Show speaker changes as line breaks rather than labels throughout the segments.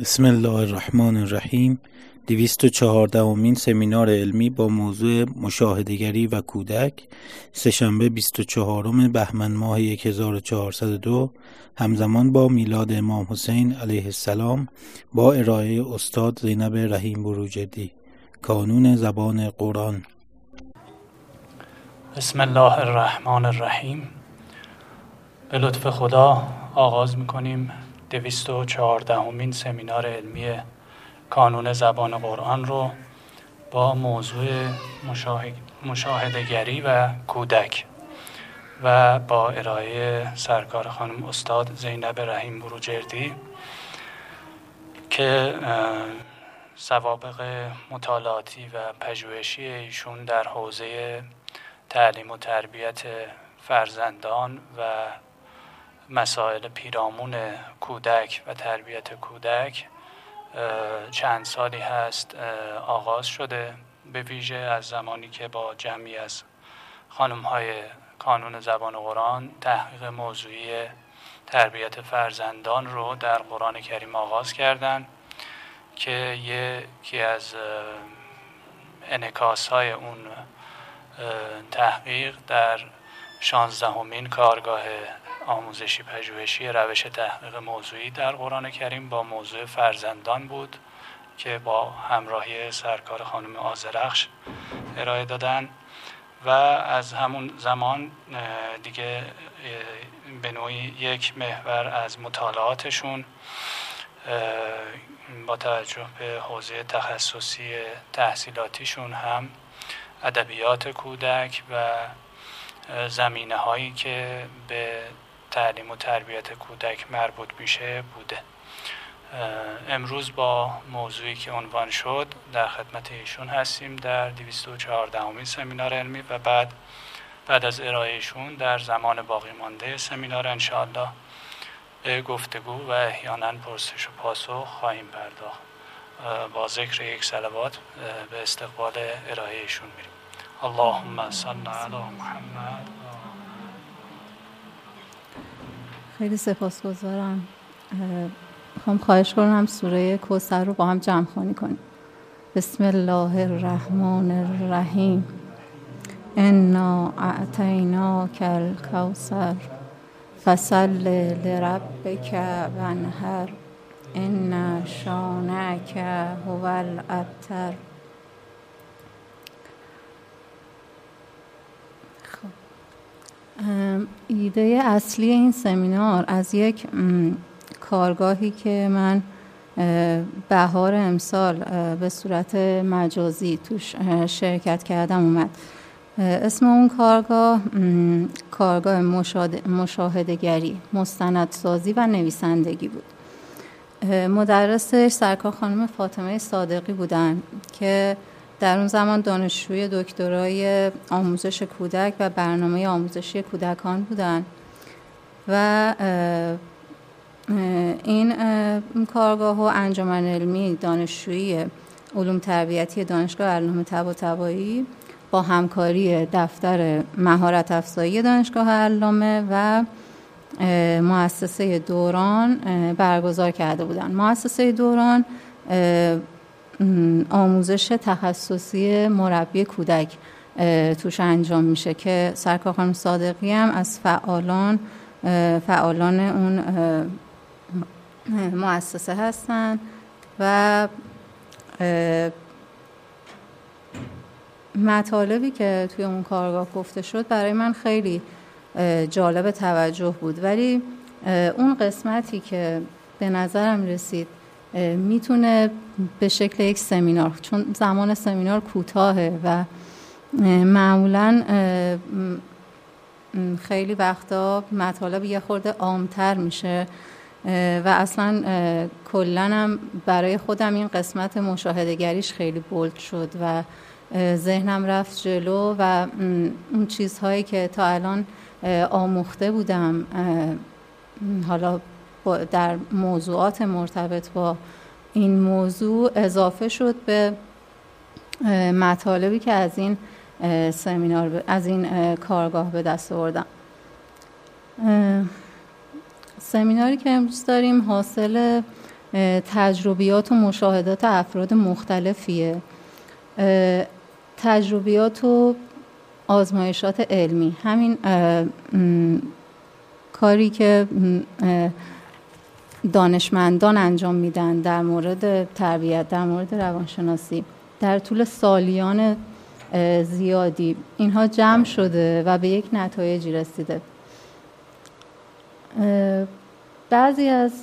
بسم الله الرحمن الرحیم. 214مین سمینار علمی با موضوع مشاهده‌گری و کودک، سه‌شنبه 24 بهمن ماه 1402 همزمان با میلاد امام حسین علیه السلام، با ارائه استاد زینب رحیم بروجردی. کانون زبان قرآن.
بسم الله الرحمن الرحیم. به لطف خدا آغاز میکنیم 214مین سمینار علمی کانون زبان قرآن رو با موضوع مشاهده‌گری و کودک و با ارائه سرکار خانم استاد زینب رحیم بروجردی که سوابق مطالعاتی و پژوهشی ایشون در حوزه تعلیم و تربیت فرزندان و مسائل پیرامون کودک و تربیت کودک چند سالی هست آغاز شده، به ویژه از زمانی که با جمعی از خانم‌های کانون زبان قرآن تحقیق موضوعی تربیت فرزندان رو در قرآن کریم آغاز کردند که یکی از انعکاس‌های اون تحقیق در 16مین کارگاه آموزشی پژوهشی روش تحقیق موضوعی در قرآن کریم با موضوع فرزندان بود که با همراهی سرکار خانم آذرخش ارائه دادن و از همون زمان دیگه به نوعی یک محور از مطالعاتشون با توجه به حوزه تخصصی تحصیلاتیشون هم ادبیات کودک و زمینه هایی که به تعلیم و تربیت کودک مربوط میشه بوده. امروز با موضوعی که عنوان شد در خدمت ایشون هستیم در 214مین سمینار علمی و بعد از ارائهشون در زمان باقی مانده سمینار انشاءالله به گفتگو و احیانا پرسش و پاسخ خواهیم پرداخت. با ذکر یک صلوات به استقبال ارائهشون میریم. اللهم صل علی محمد.
خیلی سپاسگزارم. میخوام خواهش کنم سوره کوثر رو با هم جمع خوانی کنیم. بسم الله الرحمن الرحیم. انا اعطیناک الکوثر فصل لربک وانحر ان شانئک هو الابتر. ایده اصلی این سمینار از یک کارگاهی که من بهار امسال به صورت مجازی توش شرکت کردم اومد. اسم اون کارگاه مشاهده‌گری، مستندسازی و نویسندگی بود. مدرسش سرکار خانم فاطمه صادقی بودن که در اون زمان دانشجوی دکترای آموزش کودک و برنامه آموزشی کودکان بودن و این کارگاه و انجمن علمی دانشجویی علوم تربیتی دانشگاه علامه طباطبایی با همکاری دفتر مهارت افزایی دانشگاه علامه و مؤسسه دوران برگزار کرده بودن. مؤسسه دوران آموزش تخصصی مربی کودک توش انجام میشه که سرکار خانم صادقی هم از فعالان اون مؤسسه هستن و مطالبی که توی اون کارگاه گفته شد برای من خیلی جالب توجه بود، ولی اون قسمتی که به نظرم رسید میتونه به شکل یک سمینار، چون زمان سمینار کوتاهه و معمولاً خیلی وقتا مطالب یه خورده عام‌تر میشه و اصلاً کلاً هم برای خودم این قسمت مشاهده‌گریش خیلی بولد شد و ذهنم رفت جلو و اون چیزهایی که تا الان آموخته بودم حالا در موضوعات مرتبط با این موضوع اضافه شد به مطالبی که از این سمینار، از این کارگاه به دست آوردم. سمیناری که امروز داریم حاصل تجربیات و مشاهدات افراد مختلفیه، تجربیات و آزمایشات علمی. همین کاری که دانشمندان انجام میدن در مورد تربیت، در مورد روانشناسی، در طول سالیان زیادی اینها جمع شده و به یک نتایجی رسیده. بعضی از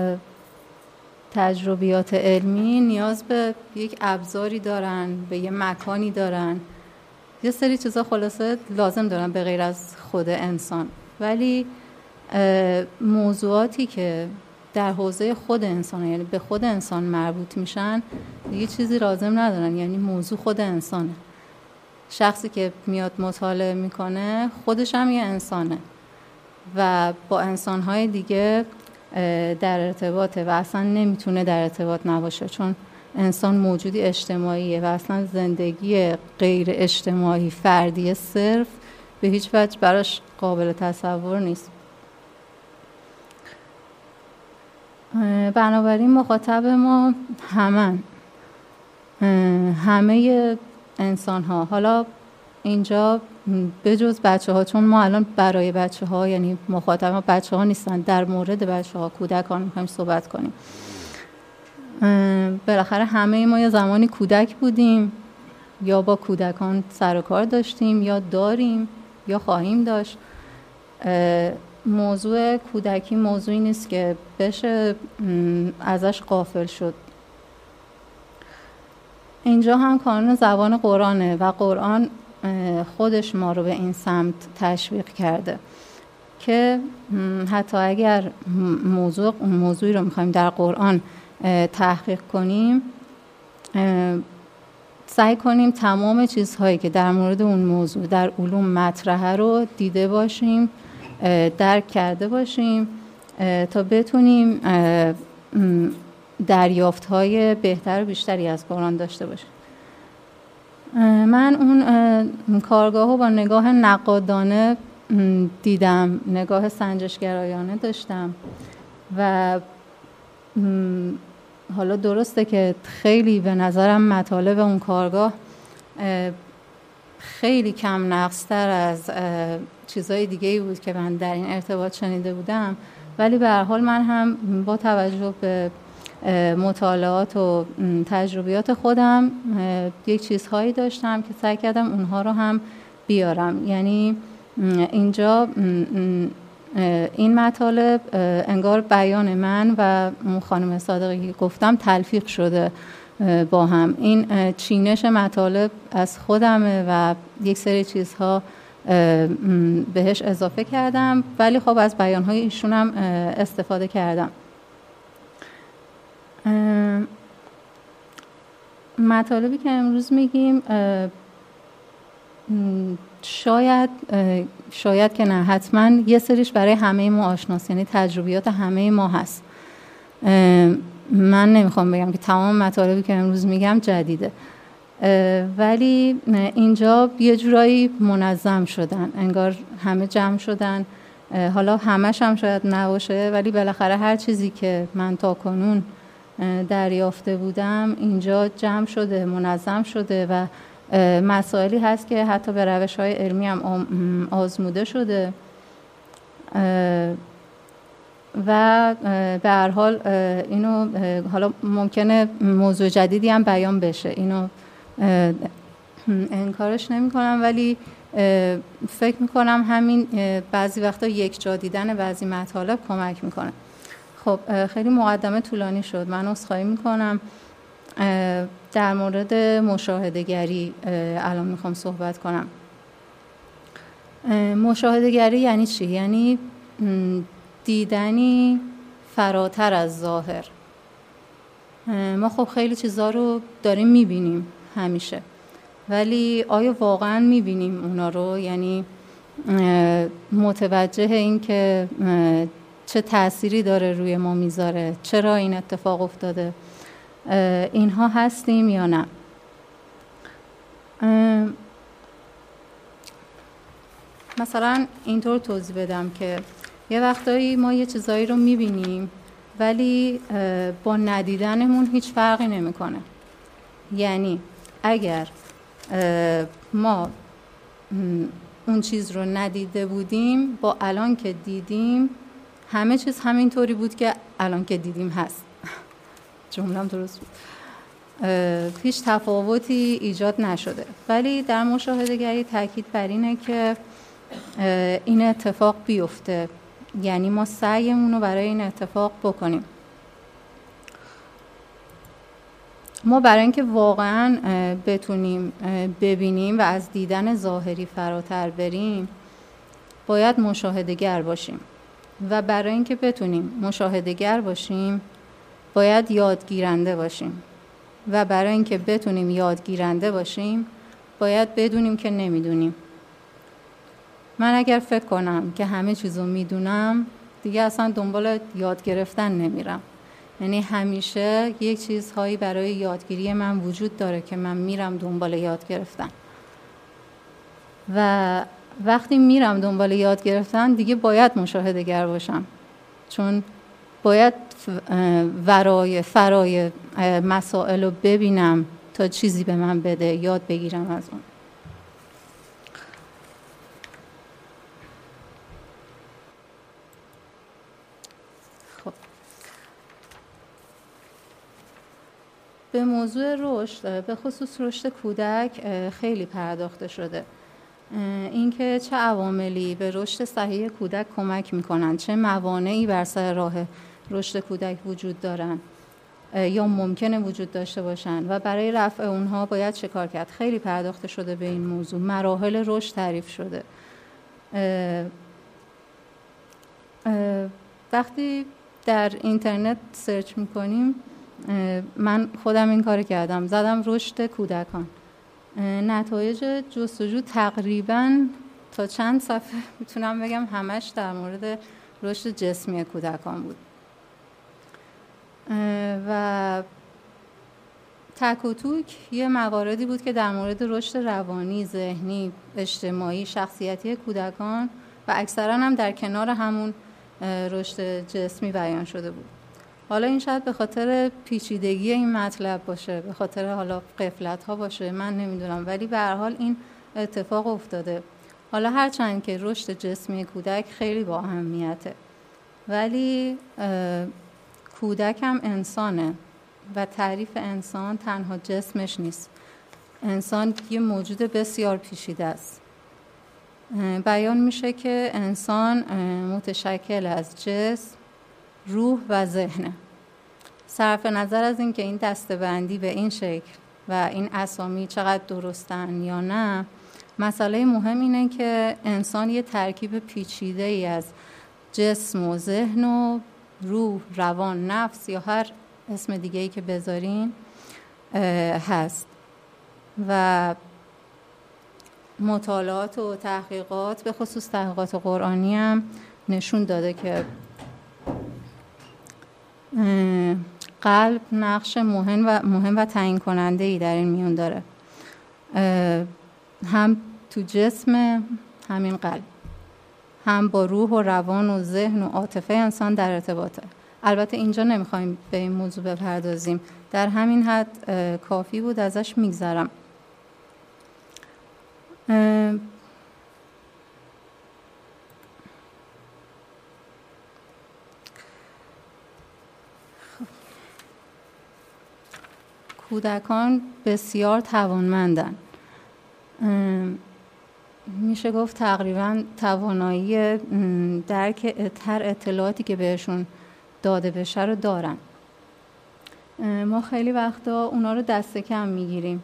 تجربیات علمی نیاز به یک ابزاری دارن، به یک مکانی دارن، یه سری چیزا خلاصه لازم دارن به غیر از خود انسان. ولی موضوعاتی که در حوزه خود انسان، یعنی به خود انسان مربوط میشن، دیگه چیزی لازم ندارن، یعنی موضوع خود انسانه. شخصی که میاد مطالعه میکنه خودش هم یه انسانه و با انسانهای دیگه در ارتباطه و اصلا نمیتونه در ارتباط نباشه، چون انسان موجودی اجتماعیه و اصلا زندگی غیر اجتماعی فردی صرف به هیچ وجه براش قابل تصور نیست. بنابراین مخاطب ما همه انسان ها، حالا اینجا بجز بچه ها، چون ما الان برای بچه ها، یعنی مخاطب ما بچه ها نیستن، در مورد بچه ها، کودکان میخوایم صحبت کنیم. بالاخره همه ما یه زمانی کودک بودیم، یا با کودکان سر و کار داشتیم، یا داریم، یا خواهیم داشت. موضوع کودکی موضوعی نیست که بشه ازش غافل شد. اینجا هم کانون زبان قرآنه و قرآن خودش ما رو به این سمت تشویق کرده که حتی اگر موضوعی رو میخوایم در قرآن تحقیق کنیم، سعی کنیم تمام چیزهایی که در مورد اون موضوع در علوم مطرحه رو دیده باشیم، درک کرده باشیم تا بتونیم دریافت‌های بهتر و بیشتری از قرآن داشته باشیم. من اون کارگاه رو با نگاه نقادانه دیدم، نگاه سنجشگرایانه داشتم و حالا درسته که خیلی به نظرم مطالب اون کارگاه خیلی کم نقص‌تر از چیزهای دیگه‌ای بود که من در این ارتباط شنیده بودم، ولی به هر حال من هم با توجه به مطالعات و تجربیات خودم یک چیزهایی داشتم که سعی کردم اونها رو هم بیارم. یعنی اینجا این مطالب انگار بیان من و خانم صادقی که گفتم تلفیق شده با هم. این چینش مطالب از خودمه و یک سری چیزها بهش اضافه کردم، ولی خب از بیانهای ایشون هم استفاده کردم. مطالبی که امروز میگیم شاید که نه، حتما یه سریش برای همه ما آشناست، یعنی تجربیات همه ما هست. من نمیخوام بگم که تمام مطالبی که امروز میگم جدیده، ولی اینجا یه جورایی منظم شدن، انگار همه جمع شدن. حالا همش هم شاید نباشه، ولی بالاخره هر چیزی که من تا کنون دریافته بودم اینجا جمع شده، منظم شده و مسائلی هست که حتی به روش‌های علمی هم آزموده شده و به هر حال اینو حالا ممکنه موضوع جدیدی هم بیان بشه، اینو انکارش نمی کنم، ولی فکر میکنم همین بعضی وقتا یک جا دیدن بعضی مطالب کمک میکنه. خب خیلی مقدمه طولانی شد، من عذرخواهی میکنم. در مورد مشاهده‌گری الان میخوام صحبت کنم. مشاهده‌گری یعنی چی؟ یعنی دیدنی فراتر از ظاهر. ما خب خیلی چیزا رو داریم میبینیم همیشه، ولی آیا واقعا میبینیم اونا رو؟ یعنی متوجه این که چه تأثیری داره روی ما میذاره، چرا این اتفاق افتاده، اینها هستیم یا نه؟ مثلا اینطور توضیح بدم که یه وقتایی ما یه چیزایی رو میبینیم ولی با ندیدنمون هیچ فرقی نمیکنه. یعنی اگر ما اون چیز رو ندیده بودیم، با الان که دیدیم همه چیز همینطوری بود که الان که دیدیم هست. جمله‌ام درست بود. هیچ تفاوتی ایجاد نشده. ولی در مشاهده‌گری تاکید بر اینه که این اتفاق بیفته، یعنی ما سعیمون رو برای این اتفاق بکنیم. ما برای اینکه واقعاً بتونیم ببینیم و از دیدن ظاهری فراتر بریم، باید مشاهده‌گر باشیم و برای اینکه بتونیم مشاهده‌گر باشیم باید یادگیرنده باشیم و برای اینکه بتونیم یادگیرنده باشیم باید بدونیم که نمیدونیم. من اگر فکر کنم که همه چیزو میدونم دیگه اصلا دنبال یاد گرفتن نمیرم. یعنی همیشه یک چیزهایی برای یادگیری من وجود داره که من میرم دنبال یاد گرفتن و وقتی میرم دنبال یاد گرفتن دیگه باید مشاهده‌گر باشم، چون باید فرای مسائل رو ببینم تا چیزی به من بده، یاد بگیرم از اون. خب به موضوع رشد، به خصوص رشد کودک خیلی پرداخته شده. اینکه چه عواملی به رشد صحیح کودک کمک میکنن، چه موانعی بر سر راه رشد کودک وجود دارن یا ممکنه وجود داشته باشن و برای رفع اونها باید چه کار کرد. خیلی پرداخته شده به این موضوع. مراحل رشد تعریف شده. وقتی در اینترنت سرچ میکنیم، من خودم این کار کردم، زدم رشد کودکان، نتایج جستجو تقریباً تا چند صفحه میتونم بگم همش در مورد رشد جسمی کودکان بود و تک و توک یه مواردی بود که در مورد رشد روانی، ذهنی، اجتماعی، شخصیتی کودکان و اکثراً هم در کنار همون رشد جسمی بیان شده بود. حالا این شاید به خاطر پیچیدگی این مطلب باشه، به خاطر حالا غفلت‌ها باشه، من نمیدونم، ولی به هر حال این اتفاق افتاده. حالا هرچند که رشد جسمی کودک خیلی با اهمیته، ولی کودک هم انسانه و تعریف انسان تنها جسمش نیست. انسان یه موجود بسیار پیچیده است. بیان میشه که انسان متشکل از جسم، روح و ذهنه. صرف نظر از این که این دسته‌بندی به این شکل و این اسامی چقدر درستن یا نه، مسئله مهم اینه که انسان یه ترکیب پیچیده‌ای از جسم و ذهن و روح، روان، نفس یا هر اسم دیگه‌ای که بذارین هست و مطالعات و تحقیقات به خصوص تحقیقات قرآنی هم نشون داده که قلب نقش مهم و تعیین کننده ای در این میون داره. هم تو جسم همین قلب، هم با روح و روان و ذهن و عاطفه انسان در ارتباطه. البته اینجا نمیخوایم به این موضوع بپردازیم، در همین حد کافی بود، ازش میگذرم. کودکان بسیار توانمندن. میشه گفت تقریبا توانایی درک هر اطلاعاتی که بهشون داده بشه رو دارن. ما خیلی وقتا اونا رو دست کم میگیریم.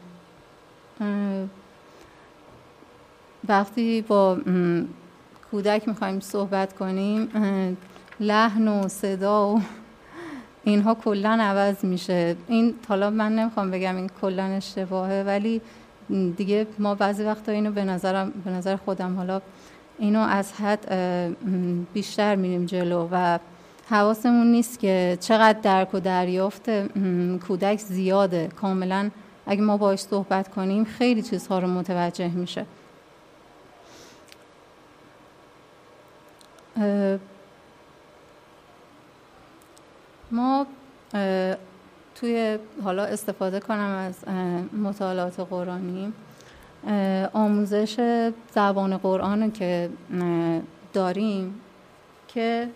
وقتی با کودک میخوایم صحبت کنیم، لحن و صدا و اینها کلن عوض میشه. این حالا من نمیخوام بگم این کلن اشتباهه، ولی دیگه ما بعضی وقتا اینو به نظر خودم حالا اینو از حد بیشتر میریم جلو و حواسمون نیست که چقدر درک و دریافت کودک زیاده. کاملا اگه ما باهاش صحبت کنیم خیلی چیزها رو متوجه میشه. ما توی حالا استفاده کنم از مطالعات قرآنی، آموزش زبان قرآن که داریم که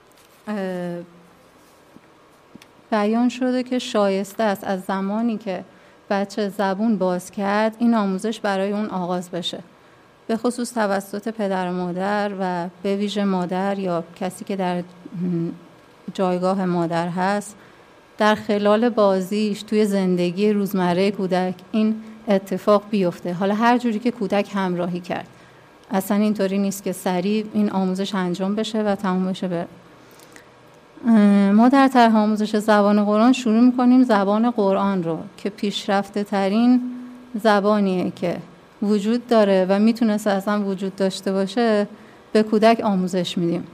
بیان شده که شایسته است از زمانی که بچه زبون باز کرد این آموزش برای اون آغاز بشه، به خصوص توسط پدر و مادر و به ویژه مادر یا کسی که در جایگاه مادر هست. در خلال بازیش توی زندگی روزمره کودک این اتفاق بیفته. حالا هر جوری که کودک همراهی کرد، اصلا اینطوری نیست که سریع این آموزش انجام بشه و تموم بشه بره. ما در طرح آموزش زبان قرآن شروع می‌کنیم زبان قرآن رو که پیشرفته ترین زبانیه که وجود داره و میتونست اصلا وجود داشته باشه به کودک آموزش میدیم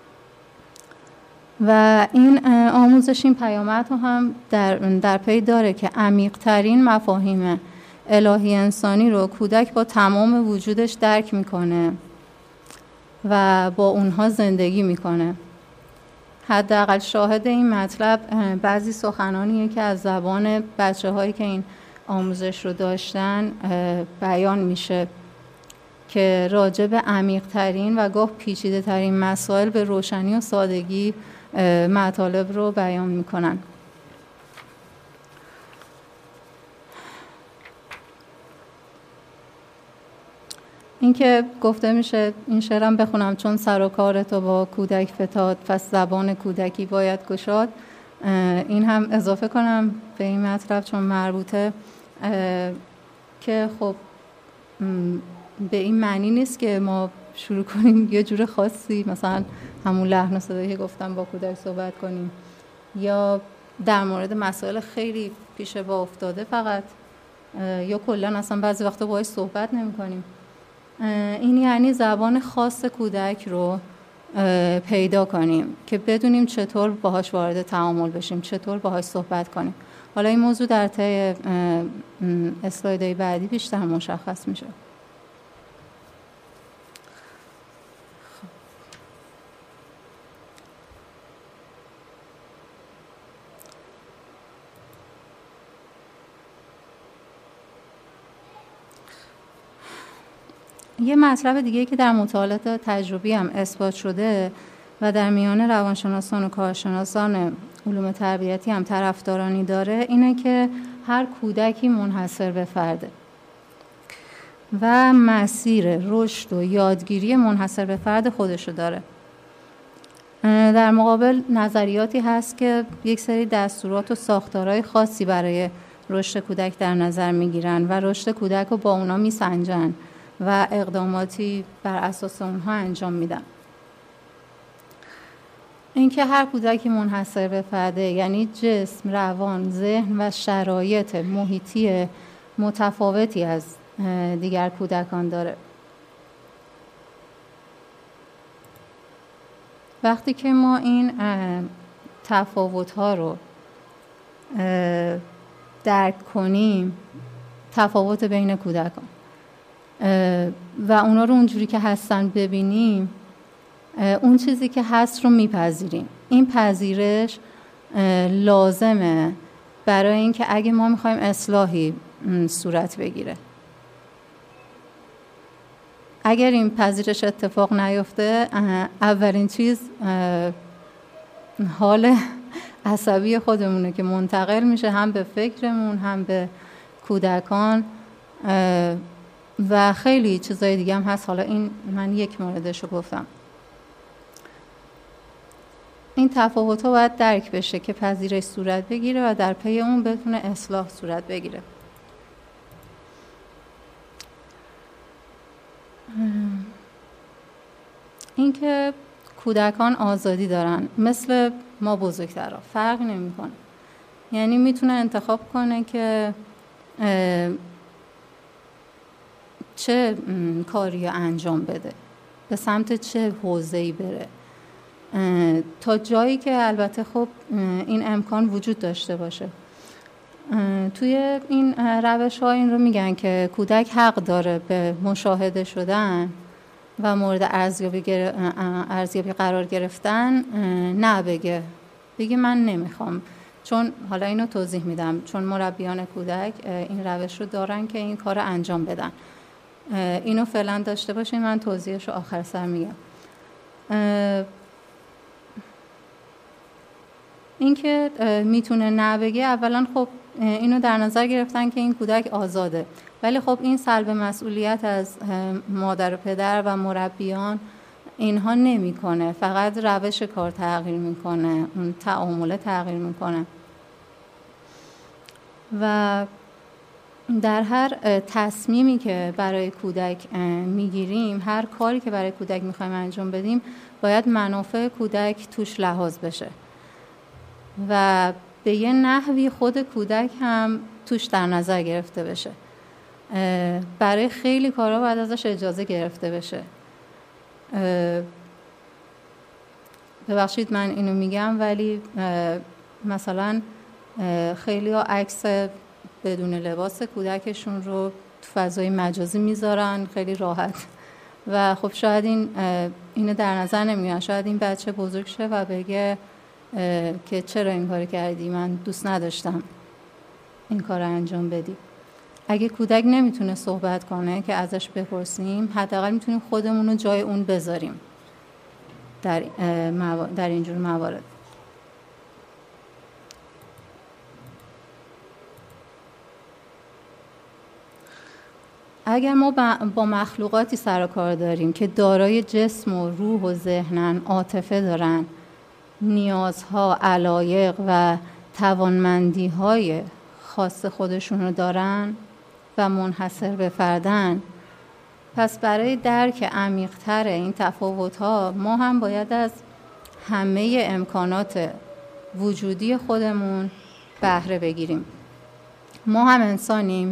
و این آموزش این پیامد رو هم در پی داره که عمیق‌ترین مفاهیم الهی انسانی رو کودک با تمام وجودش درک میکنه و با اونها زندگی میکنه. حداقل شاهد این مطلب بعضی سخنانیه که از زبان بچه‌هایی که این آموزش رو داشتن بیان میشه که راجع به عمیق‌ترین و گاه پیچیده‌ترین مسائل به روشنی و سادگی مطالب رو بیان میکنن. این که گفته میشه این شعرم بخونم چون سر و کار تو با کودک فتاد پس زبان کودکی باید گشاد. این هم اضافه کنم به این مطلب چون مربوطه که خب به این معنی نیست که ما شروع کنیم یه جور خاصی مثلا همون لحن و صدایی که گفتم با کودک صحبت کنیم یا در مورد مسائل خیلی پیش با افتاده فقط یا کلا اصلا بعضی وقتا باهاش صحبت نمی کنیم. این یعنی زبان خاص کودک رو پیدا کنیم که بدونیم چطور باهاش وارد تعامل بشیم، چطور باهاش صحبت کنیم. حالا این موضوع در طی اسلایدهای بعدی بیشتر مشخص میشه. یه مطلب دیگه که در مطالعات تجربی هم اثبات شده و در میان روانشناسان و کارشناسان علوم تربیتی هم طرفدارانی داره اینه که هر کودکی منحصر به فرده و مسیر رشد و یادگیری منحصر به فرد خودشو داره. در مقابل نظریاتی هست که یک سری دستورات و ساختارهای خاصی برای رشد کودک در نظر میگیرن و رشد کودک رو با اونا میسنجن و اقداماتی بر اساس اونها انجام میدن. اینکه هر کودکی منحصر به فرده یعنی جسم، روان، ذهن و شرایط محیطی متفاوتی از دیگر کودکان داره. وقتی که ما این تفاوت‌ها رو درک کنیم، تفاوت بین کودکان و اونا رو اونجوری که هستن ببینیم، اون چیزی که هست رو میپذیریم. این پذیرش لازمه برای اینکه اگه ما میخوایم اصلاحی صورت بگیره. اگر این پذیرش اتفاق نیفته، اولین چیز حال عصبی خودمونه که منتقل میشه هم به فکرمون هم به کودکان و خیلی چیزای دیگه هم هست. حالا این من یک موردشو گفتم. این تفاوت‌ها باید درک بشه که پذیرش صورت بگیره و در پی اون بتونه اصلاح صورت بگیره. این که کودکان آزادی دارن مثل ما بزرگترها فرق نمی‌کنه. یعنی میتونه انتخاب کنه که چه کاری انجام بده، به سمت چه حوزه‌ای بره، تا جایی که البته خب این امکان وجود داشته باشه. توی این روش‌ها این رو میگن که کودک حق داره به مشاهده شدن و مورد ارزیابی قرار گرفتن نه بگه بگه من نمیخوام. چون حالا اینو توضیح میدم، چون مربیان کودک این روش رو دارن که این کار رو انجام بدن. اینو فعلا داشته باشین، من توضیحش رو آخر سر میگم. این که میتونه نبگه، اولا خب اینو در نظر گرفتن که این کودک آزاده، ولی خب این سلب مسئولیت از مادر و پدر و مربیان اینها نمیکنه، فقط روش کار تغییر میکنه، اون تعامل تغییر میکنه. و در هر تصمیمی که برای کودک میگیریم، هر کاری که برای کودک میخوایم انجام بدیم، باید منافع کودک توش لحاظ بشه و به یه نحوی خود کودک هم توش در نظر گرفته بشه. برای خیلی کارها باید ازش اجازه گرفته بشه. ببخشید من اینو میگم، ولی مثلا خیلی ها عکس بدون لباس کودکشون رو تو فضای مجازی میذارن خیلی راحت و خب شاید اینو در نظر نمیگیرن. شاید این بچه بزرگ شه و بگه که چرا این کار کردی، من دوست نداشتم این کار رو انجام بدی. اگه کودک نمیتونه صحبت کنه که ازش بپرسیم، حداقل میتونیم خودمون رو جای اون بذاریم در اینجور موارد. اگر ما با مخلوقاتی سر و کار داریم که دارای جسم و روح و ذهنن، عاطفه دارن، نیازها، علایق و توانمندی‌های خاص خودشون رو دارن و منحصر به فردن، پس برای درک عمیق‌تر این تفاوت‌ها ما هم باید از همه امکانات وجودی خودمون بهره بگیریم. ما هم انسانیم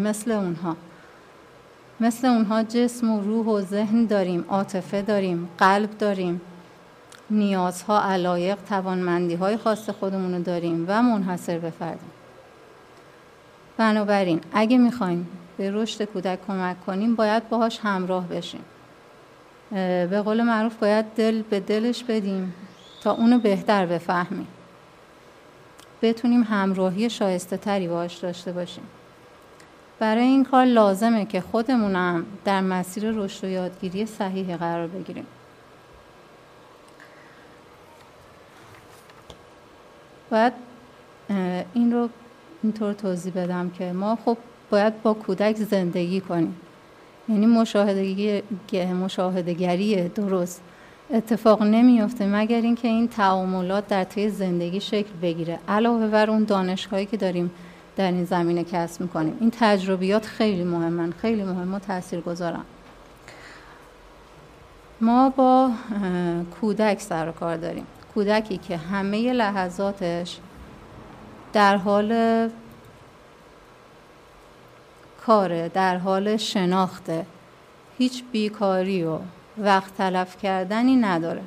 مثل اونها جسم و روح و ذهن داریم، عاطفه داریم، قلب داریم، نیازها، علایق، توانمندی‌های خاص خودمون رو داریم و منحصر به فردیم. بنابراین اگه میخوایم به رشد کودک کمک کنیم، باید باهاش همراه بشیم. به قول معروف باید دل به دلش بدیم تا اونو بهتر بفهمیم، بتونیم همراهی شایسته تری باهاش داشته باشیم. برای این کار لازمه که خودمونم در مسیر رشد و یادگیری صحیح قرار بگیریم. باید این رو اینطور توضیح بدم که ما خب باید با کودک زندگی کنیم. یعنی مشاهده‌گری درست اتفاق نمیفته مگر اینکه این تعاملات در طی زندگی شکل بگیره. علاوه بر اون دانش‌هایی که داریم در این زمینه کسب می‌کنیم، این تجربیات خیلی مهمن، خیلی مهم و تاثیرگذارن. ما با کودک سر و کار داریم، کودکی که همه لحظاتش در حال کاره، در حال شناخته، هیچ بیکاری و وقت تلف کردنی نداره،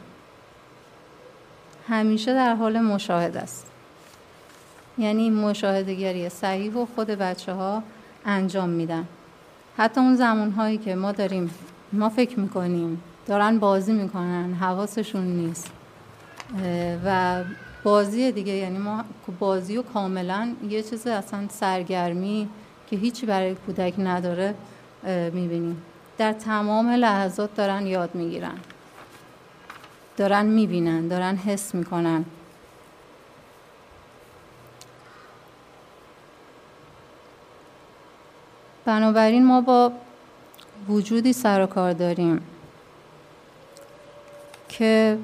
همیشه در حال مشاهده است. یعنی مشاهده‌گری صحیح و خود بچه‌ها انجام میدن. حتی اون زمانهایی که ما فکر میکنیم دارن بازی میکنن، حواسشون نیست و بازی دیگه، یعنی ما بازی و کاملا یه چیز اصلا سرگرمی که هیچی برای کودک نداره میبینیم. در تمام لحظات دارن یاد میگیرن، دارن میبینن، دارن حس میکنن. بنابراین ما با وجودی سر و کار داریم که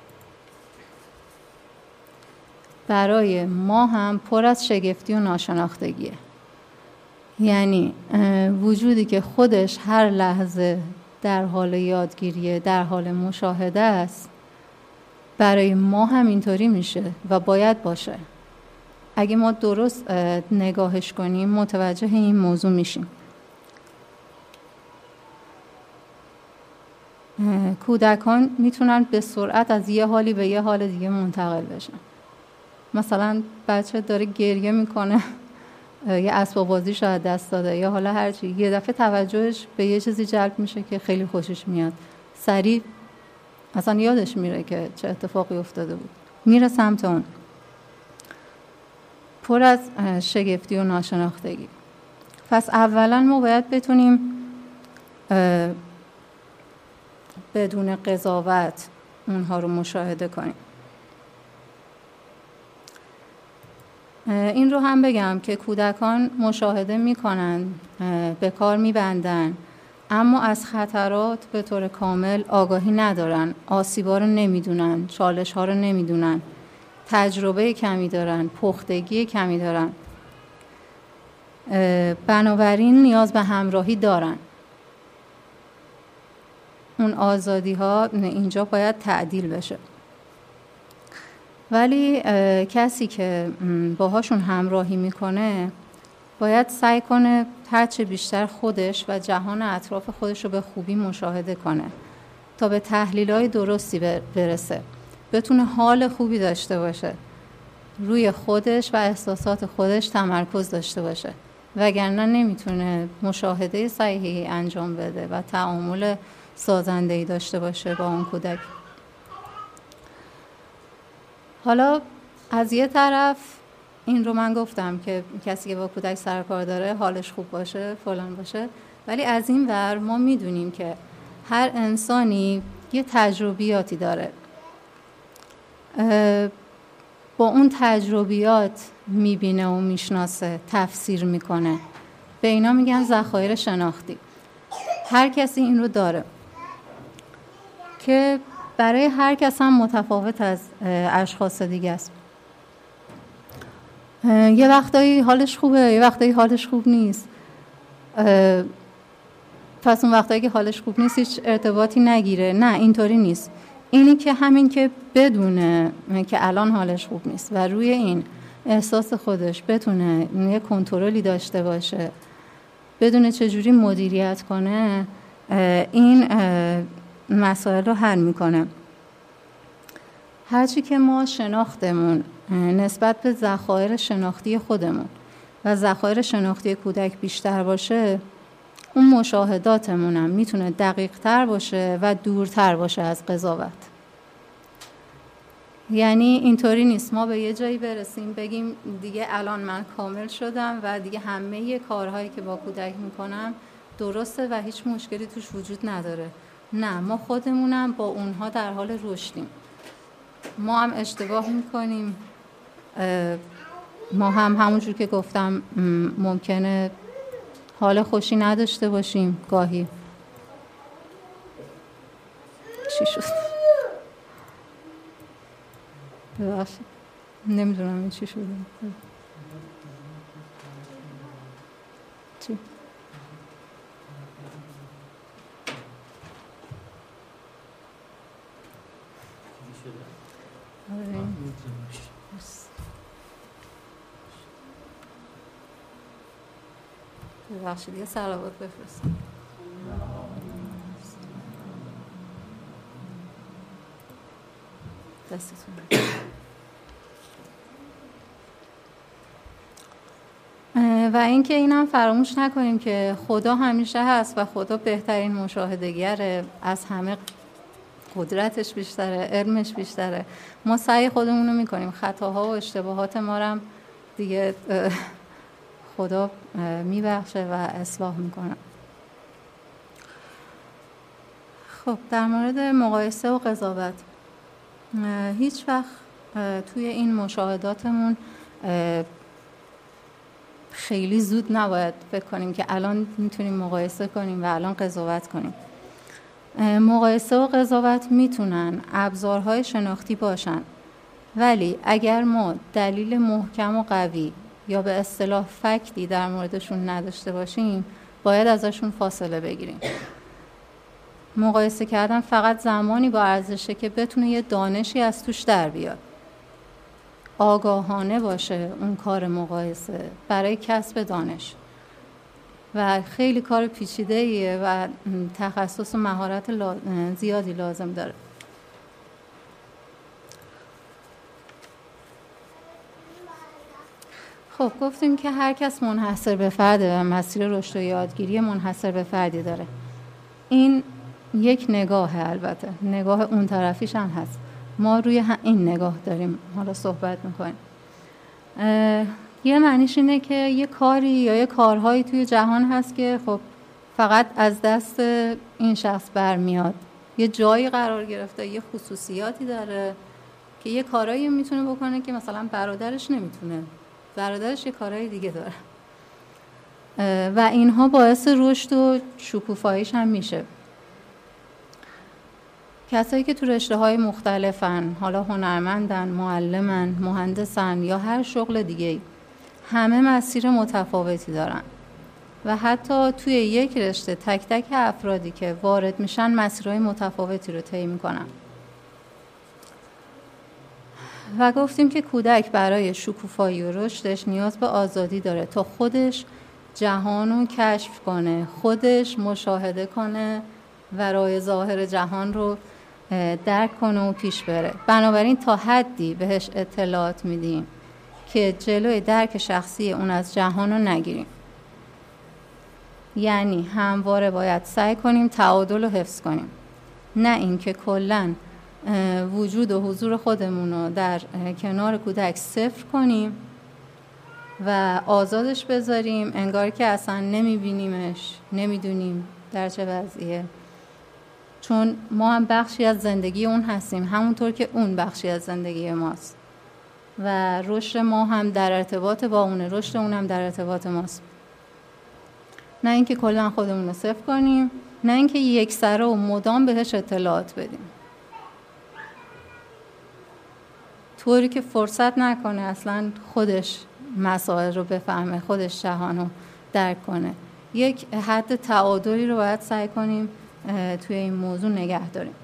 برای ما هم پر از شگفتی و ناشناختگیه. یعنی وجودی که خودش هر لحظه در حال یادگیریه، در حال مشاهده است، برای ما هم اینطوری میشه و باید باشه. اگه ما درست نگاهش کنیم متوجه این موضوع میشیم. کودکان میتونن به سرعت از یه حالی به یه حال دیگه منتقل بشن. مثلا بچه داره گریه میکنه، یه اسباب بازی شاید دست داده یا حالا هرچی، یه دفعه توجهش به یه چیزی جلب میشه که خیلی خوشش میاد، سریع اصلا یادش میره که چه اتفاقی افتاده بود، میره سمت اون. پر از شگفتی و ناشناختگی. پس اولا ما باید بتونیم بدون قضاوت اونها رو مشاهده کنیم. این رو هم بگم که کودکان مشاهده میکنن، به کار میبندن، اما از خطرات به طور کامل آگاهی ندارن، آسیبا رو نمیدونن، چالش ها رو نمیدونن، تجربه کمی دارن، پختگی کمی دارن. بنابراین نیاز به همراهی دارن. اون آزادی ها اینجا باید تعدیل بشه. ولی کسی که باهاشون همراهی میکنه باید سعی کنه هرچه بیشتر خودش و جهان اطراف خودش رو به خوبی مشاهده کنه تا به تحلیل‌های درستی برسه، بتونه حال خوبی داشته باشه، روی خودش و احساسات خودش تمرکز داشته باشه، وگرنه نمیتونه مشاهده صحیحی انجام بده و تعامل سازنده‌ای داشته باشه با اون کودک. حالا از یه طرف این رو من گفتم که کسی که با کودک سر کار داره حالش خوب باشه، فلان باشه، ولی از این ور ما میدونیم که هر انسانی یه تجربیاتی داره، با اون تجربیات میبینه و میشناسه، تفسیر میکنه. به اینا میگن ذخایر شناختی. هر کسی این رو داره که برای هر کس هم متفاوت از اشخاص دیگه است. یه وقتایی حالش خوبه، یه وقتایی حالش خوب نیست. پس اون وقتایی که حالش خوب نیست هیچ ارتباطی نگیره. نه، اینطوری نیست. اینی که همین که بدونه که الان حالش خوب نیست و روی این احساس خودش بتونه یه کنترلی داشته باشه، بدونه چجوری مدیریت کنه، این مسائل رو حل میکنه. هرچی که ما شناختمون نسبت به ذخایر شناختی خودمون و ذخایر شناختی کودک بیشتر باشه، اون مشاهداتمون هم میتونه دقیق تر باشه و دورتر باشه از قضاوت. یعنی اینطوری نیست ما به یه جایی برسیم بگیم دیگه الان من کامل شدم و دیگه همه کارهایی که با کودک میکنم درسته و هیچ مشکلی توش وجود نداره. نه، ما خودمونم با اونها در حال رشدیم. ما هم اشتباه میکنیم، ما هم همونجور که گفتم ممکنه حال خوشی نداشته باشیم گاهی. چی شد؟ ببخشید، نمیدونم این چی شده. چی؟ ببخشید یه صلوات بفرستم. دستتون. و اینکه اینم فراموش نکنیم که خدا همیشه هست و خدا بهترین مشاهده‌گره، از همه قدرتش بیشتره، علمش بیشتره. ما سعی خودمون رو میکنیم، خطاها و اشتباهات ما رو دیگه خدا میبخشه و اصلاح میکنه. خب در مورد مقایسه و قضاوت، هیچ وقت توی این مشاهداتمون خیلی زود نباید فکر کنیم که الان میتونیم مقایسه کنیم و الان قضاوت کنیم. مقایسه و قضاوت میتونن ابزارهای شناختی باشن، ولی اگر ما دلیل محکم و قوی یا به اصطلاح فکتی در موردشون نداشته باشیم، باید ازشون فاصله بگیریم. مقایسه کردن فقط زمانی با ارزشه که بتونه یه دانشی از توش در بیاد. آگاهانه باشه اون کار مقایسه برای کسب دانش و خیلی کار پیچیده‌ایه و تخصص و مهارت زیادی لازم داره. خب گفتیم که هر کس منحصر به فرده و مسیر رشد و یادگیری منحصر به فردی داره. این یک نگاهه، البته نگاه اون طرفیش هم هست. ما روی این نگاه داریم حالا صحبت میکنیم. یه معنیش اینه که یه کاری یا یه کارهایی توی جهان هست که خب فقط از دست این شخص برمیاد، یه جایی قرار گرفته، یه خصوصیاتی داره که یه کارایی میتونه بکنه که مثلا برادرش نمیتونه، برادرش یه کارهای دیگه داره و اینها باعث رشد و شکوفاییش هم میشه. کسایی که تو رشته‌های مختلفن، حالا هنرمندن، معلمن، مهندسن یا هر شغل دیگه‌ای، همه مسیر متفاوتی دارن و حتی توی یک رشته تک تک افرادی که وارد میشن مسیرهای متفاوتی رو طی میکنن. و گفتیم که کودک برای شکوفایی و رشدش نیاز به آزادی داره تا خودش جهان رو کشف کنه، خودش مشاهده کنه و راه ظاهر جهان رو درک کنه و پیش بره. بنابراین تا حدی بهش اطلاعات میدیم که جلوی درک شخصی اون از جهان رو نگیریم. یعنی همواره باید سعی کنیم تعادل رو حفظ کنیم، نه اینکه کلاً وجود و حضور خودمون رو در کنار کودک صفر کنیم و آزادش بذاریم انگار که اصلا نمیبینیمش، نمیدونیم در چه وضعیه، چون ما هم بخشی از زندگی اون هستیم همونطور که اون بخشی از زندگی ماست و رشد ما هم در ارتباط با اونه، رشد اون هم در ارتباط ماست. نه اینکه کلا خودمون رو صفر کنیم، نه اینکه یک سره و مدام بهش اطلاعات بدیم طوری که فرصت نکنه اصلا خودش مسائل رو بفهمه، خودش جهان رو درک کنه. یک حد تعادلی رو باید سعی کنیم توی این موضوع نگه داریم.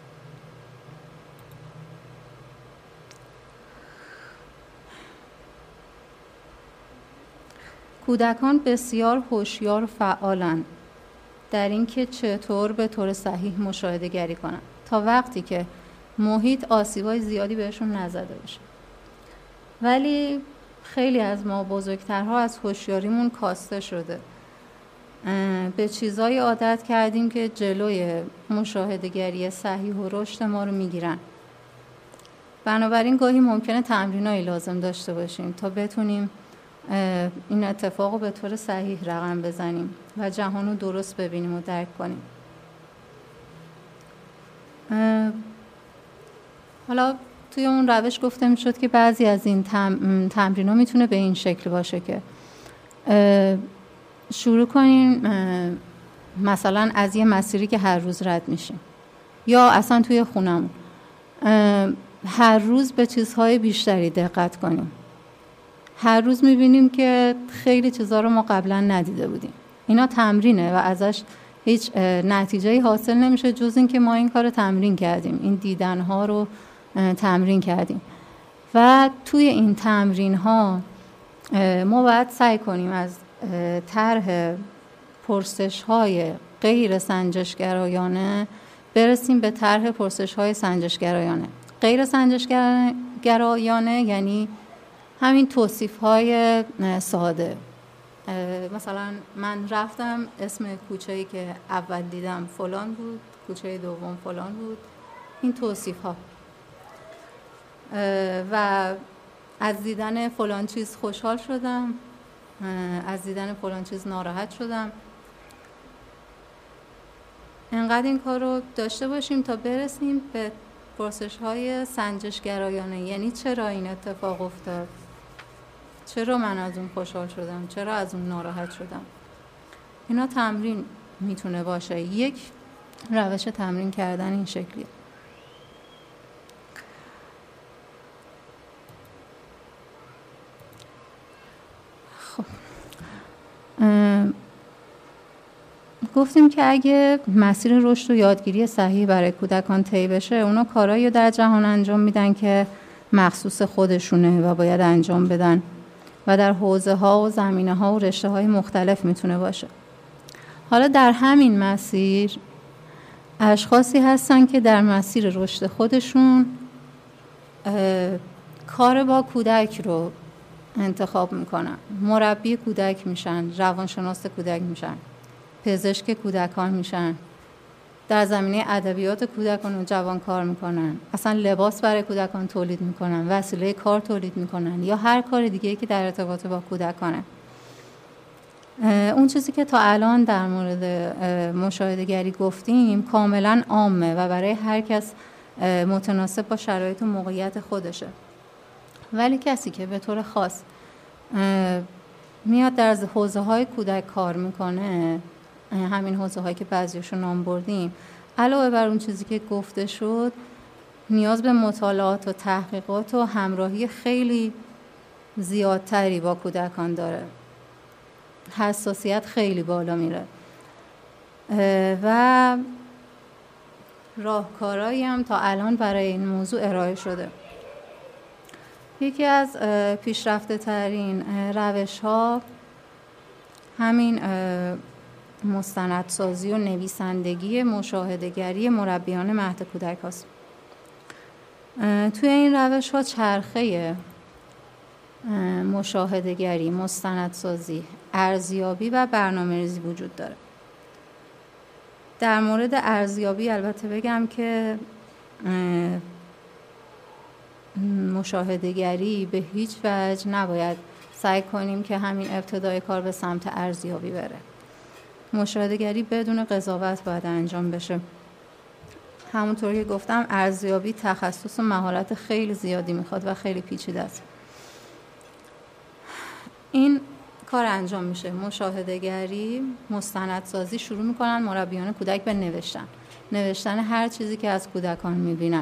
کودکان بسیار هوشیار و فعالن در اینکه چطور به طور صحیح مشاهده گری کنن تا وقتی که محیط آسیبای زیادی بهشون نزده باشه. ولی خیلی از ما بزرگترها از هوشیاریمون کاسته شده، به چیزایی عادت کردیم که جلوی مشاهده‌گری صحیح و رشد ما رو میگیرن. بنابراین گاهی ممکنه تمرینایی لازم داشته باشیم تا بتونیم این اتفاق رو به طور صحیح رقم بزنیم و جهان رو درست ببینیم و درک کنیم. حالا توی اون روش گفته میشد که بعضی از این تمرین‌ها میتونه به این شکل باشه که شروع کنیم مثلا از یه مسیری که هر روز رد میشیم یا اصلا توی خونمون هر روز به چیزهای بیشتری دقت کنیم. هر روز میبینیم که خیلی چیزها رو ما قبلا ندیده بودیم. اینا تمرینه و ازش هیچ نتیجه‌ای حاصل نمیشه جز این که ما این کار رو تمرین کردیم، این دیدنها رو تمرین کردیم. و توی این تمرین‌ها ما باید سعی کنیم از طرح پرسش‌های غیر سنجشگرایانه برسیم به طرح پرسش‌های سنجشگرایانه. غیر سنجشگرایانه یعنی همین توصیف‌های ساده. مثلا من رفتم اسم کوچه‌ای که اول دیدم فلان بود، کوچه دوم فلان بود، این توصیف‌ها. و از دیدن فلان چیز خوشحال شدم، از دیدن فلان چیز ناراحت شدم. انقدر این کار رو داشته باشیم تا برسیم به پرسش‌های سنجشگرایانه، یعنی چرا این اتفاق افتاد؟ چرا من از اون خوشحال شدم؟ چرا از اون ناراحت شدم؟ اینا تمرین میتونه باشه. یک روش تمرین کردن این شکلیه. خب گفتیم که اگه مسیر رشد و یادگیری صحیح برای کودکان طی بشه، اونا کارایی رو در جهان انجام میدن که مخصوص خودشونه و باید انجام بدن و در حوزه‌ها و زمینه‌ها و رشته‌های مختلف میتونه باشه. حالا در همین مسیر اشخاصی هستن که در مسیر رشد خودشون کار با کودک رو انتخاب میکنن. مربی کودک میشن، روانشناس کودک میشن، پزشک کودکان میشن، در زمینه ادبیات کودکان و جوان کار میکنن، اصلا لباس برای کودکان تولید میکنن، وسیله کار تولید میکنن یا هر کار دیگه‌ای که در ارتباط با کودکانه. اون چیزی که تا الان در مورد مشاهده‌گری گفتیم کاملا عامه و برای هر کس متناسب با شرایط و موقعیت خودشه، ولی کسی که به طور خاص میاد در حوزه‌های کودک کار میکنه، همین حوزه‌هایی که بعضیشو نام بردیم، علاوه بر اون چیزی که گفته شد نیاز به مطالعات و تحقیقات و همراهی خیلی زیادتری با کودکان داره، حساسیت خیلی بالا میره و راهکارهایی هم تا الان برای این موضوع ارائه شده. یکی از پیشرفته ترین روش ها همین مستندسازی و نویسندگی مشاهده‌گری مربیان مهد کودک هاست. توی این روش ها چرخه مشاهده‌گری، مستندسازی، ارزیابی و برنامه‌ریزی وجود داره. در مورد ارزیابی البته بگم که مشاهده‌گری به هیچ وجه نباید سعی کنیم که همین ابتدای کار به سمت ارزیابی بره. مشاهده‌گری بدون قضاوت باید انجام بشه. همونطور که گفتم ارزیابی تخصص و مهارت خیلی زیادی میخواد و خیلی پیچیده است. این کار انجام میشه. مشاهده‌گری، مستندسازی شروع میکنن مربیان کودک به نوشتن هر چیزی که از کودکان میبینن.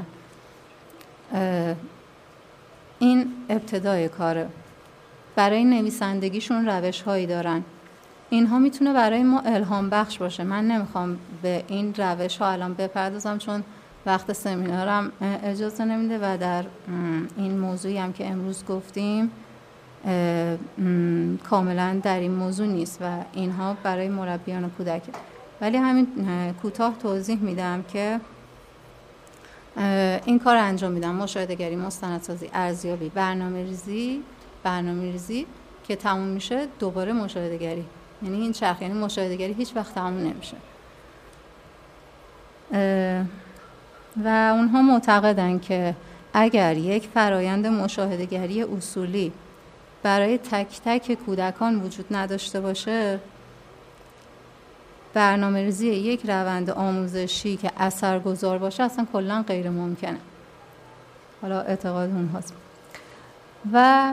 این ابتدای کاره. برای نویسندگیشون روش هایی دارن. اینها میتونه برای ما الهام بخش باشه. من نمیخوام به این روش ها الان بپردازم چون وقت سمینارم اجازه نمیده و در این موضوعی هم که امروز گفتیم کاملا در این موضوع نیست و اینها برای مربیان کودکه. ولی همین کوتاه توضیح میدم که این کار انجام میدم: مشاهده‌گری، مستندسازی، ارزیابی، برنامه‌ریزی که تموم میشه دوباره مشاهده‌گری. یعنی این چرخ، یعنی مشاهده‌گری هیچ وقت تموم نمیشه. و اونها معتقدن که اگر یک فرایند مشاهده‌گری اصولی برای تک تک کودکان وجود نداشته باشه، برنامه‌ریزی یک روند آموزشی که اثرگذار باشه اصلا کلاً غیر ممکنه. حالا اعتقاد اونهاست. و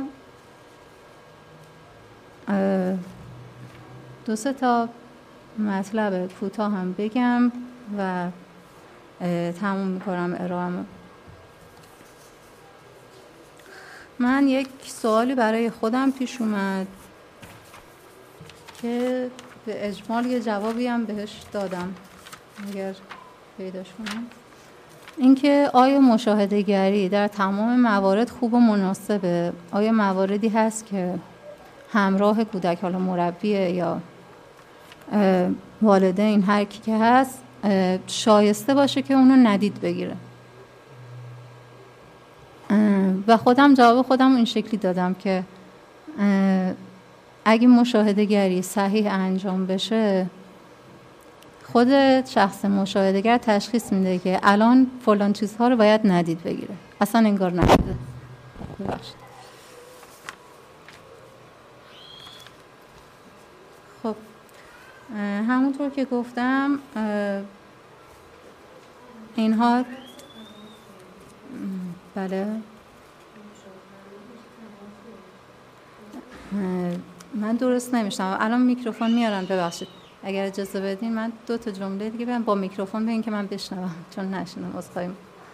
دو سه تا مطلب کوتاه هم بگم و تموم میکنم ارائه‌مو. من یک سوالی برای خودم پیش اومد که به اجمال یه جوابی هم بهش دادم اگر پیداش کنم. اینکه آیا مشاهده‌گری در تمام موارد خوب و مناسبه؟ آیا مواردی هست که همراه کودک، حالا مربیه یا والدین، هر کی که هست، شایسته باشه که اونو ندید بگیره؟ و خودم جواب خودم این شکلی دادم که اگه مشاهده‌گری صحیح انجام بشه، خود شخص مشاهده‌گر تشخیص میده که الان فلان چیزها رو باید ندید بگیره، اصلا انگار ندیده. ببخشید. خب همونطور که گفتم اینها بله من درست نمیشنم. الان میکروفون میارن، ببخشید اگر اجازه بدین من 2 تا جمله دیگه بگم با میکروفون بگین که من بشنوم چون نشنیدم. عذرخواهی.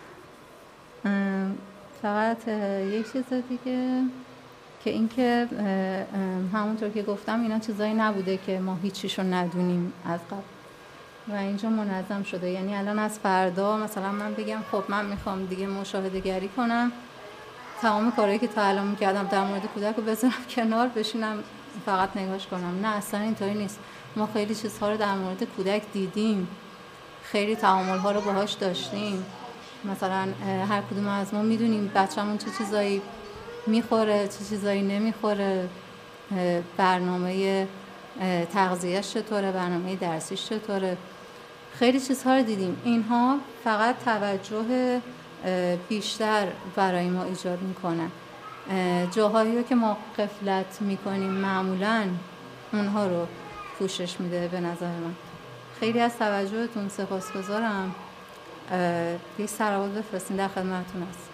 فقط یک چیز دیگه که اینکه همونطور که گفتم اینا چیزایی نبوده که ما هیچیشو ندونیم از قبل و اینجا منظم شده. یعنی الان از فردا مثلا من بگم خب من میخوام دیگه مشاهده‌گری کنم، تمام کارهایی که تا الان میکردم در مورد کودک رو بذارم کنار، بشینم فقط نگاش کنم. نه، اصلا اینطوری نیست. ما خیلی چیزها رو در مورد کودک دیدیم، خیلی تعامل‌ها رو باهاش داشتیم. مثلا هر کدوم از ما میدونیم بچه‌مون چه چیزایی میخوره، چه چیزایی نمیخوره، برنامه تغذیه‌اش چطوره، برنامه درسیش چطوره. خیلی چیزها رو دیدیم. اینها فقط توجه بیشتر برای ما ایجاد میکنن. جاهایی رو که ما غفلت میکنیم معمولاً اونها رو پوشش میده. به نظر من خیلی از توجهتون سپاسگزارم. یک سروال بفرستین، در خدمتتون هست.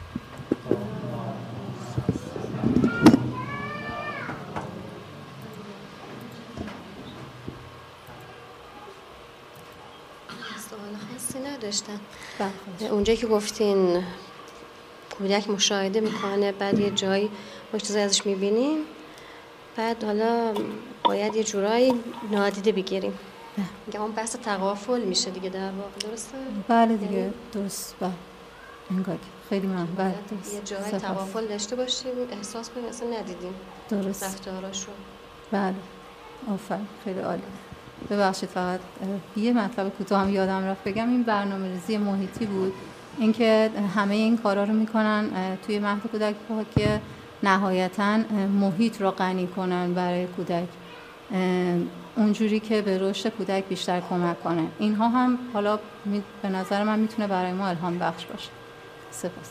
سوال خاصی نداشتم. اونجایی که گفتین کودک مشاهده میکنه، بعد یه جایی مشتزه ازش میبینیم، بعد حالا باید یه جورایی نادیده بگیریم. میگه اون بحث تغافل میشه دیگه در واقع، درسته؟
بله دیگه درست. بله انگار خیلی من بله درست.
یه جایی تغافل داشته باشیم، احساس کنیم اصلا ندیدیم
درست
رفتاراشو.
بله آفرین، خیلی عالی. ببخشید فقط یه مطلب کوتاه هم یادم رفت بگم. این برنامه‌ریزی محیطی بود، اینکه همه این کارا رو میکنن توی مهد کودک که نهایتاً محیط رو غنی کنن برای کودک، اونجوری که به رشد کودک بیشتر کمک کنه. اینها هم حالا به نظر من میتونه برای ما الهام بخش باشه. سپاس.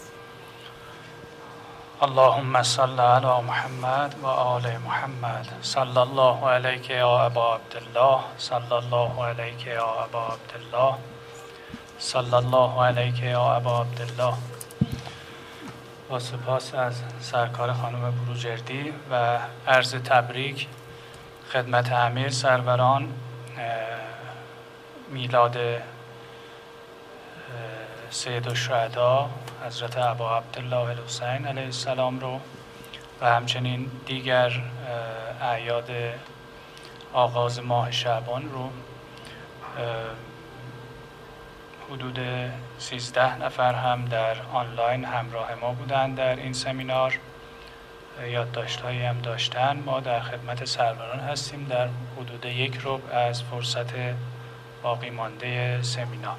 اللهم صل علی محمد و آل محمد. صلی الله علیک یا ابا عبدالله. صلی الله علیک یا ابا عبدالله. صلی الله علیک یا ابا عبدالله. با سپاس از سرکار خانم بروجردی و عرض تبریک خدمت امیر سروران میلاد سید الشهدا حضرت ابا عبدالله الحسین علیه السلام رو و همچنین دیگر اعیاد آغاز ماه شعبان رو. حدود 13 نفر هم در آنلاین همراه ما بودند در این سمینار، یادداشت‌هایی هم داشتن. ما در خدمت سروران هستیم در حدود 1 ربع از فرصت باقی مانده سمینار.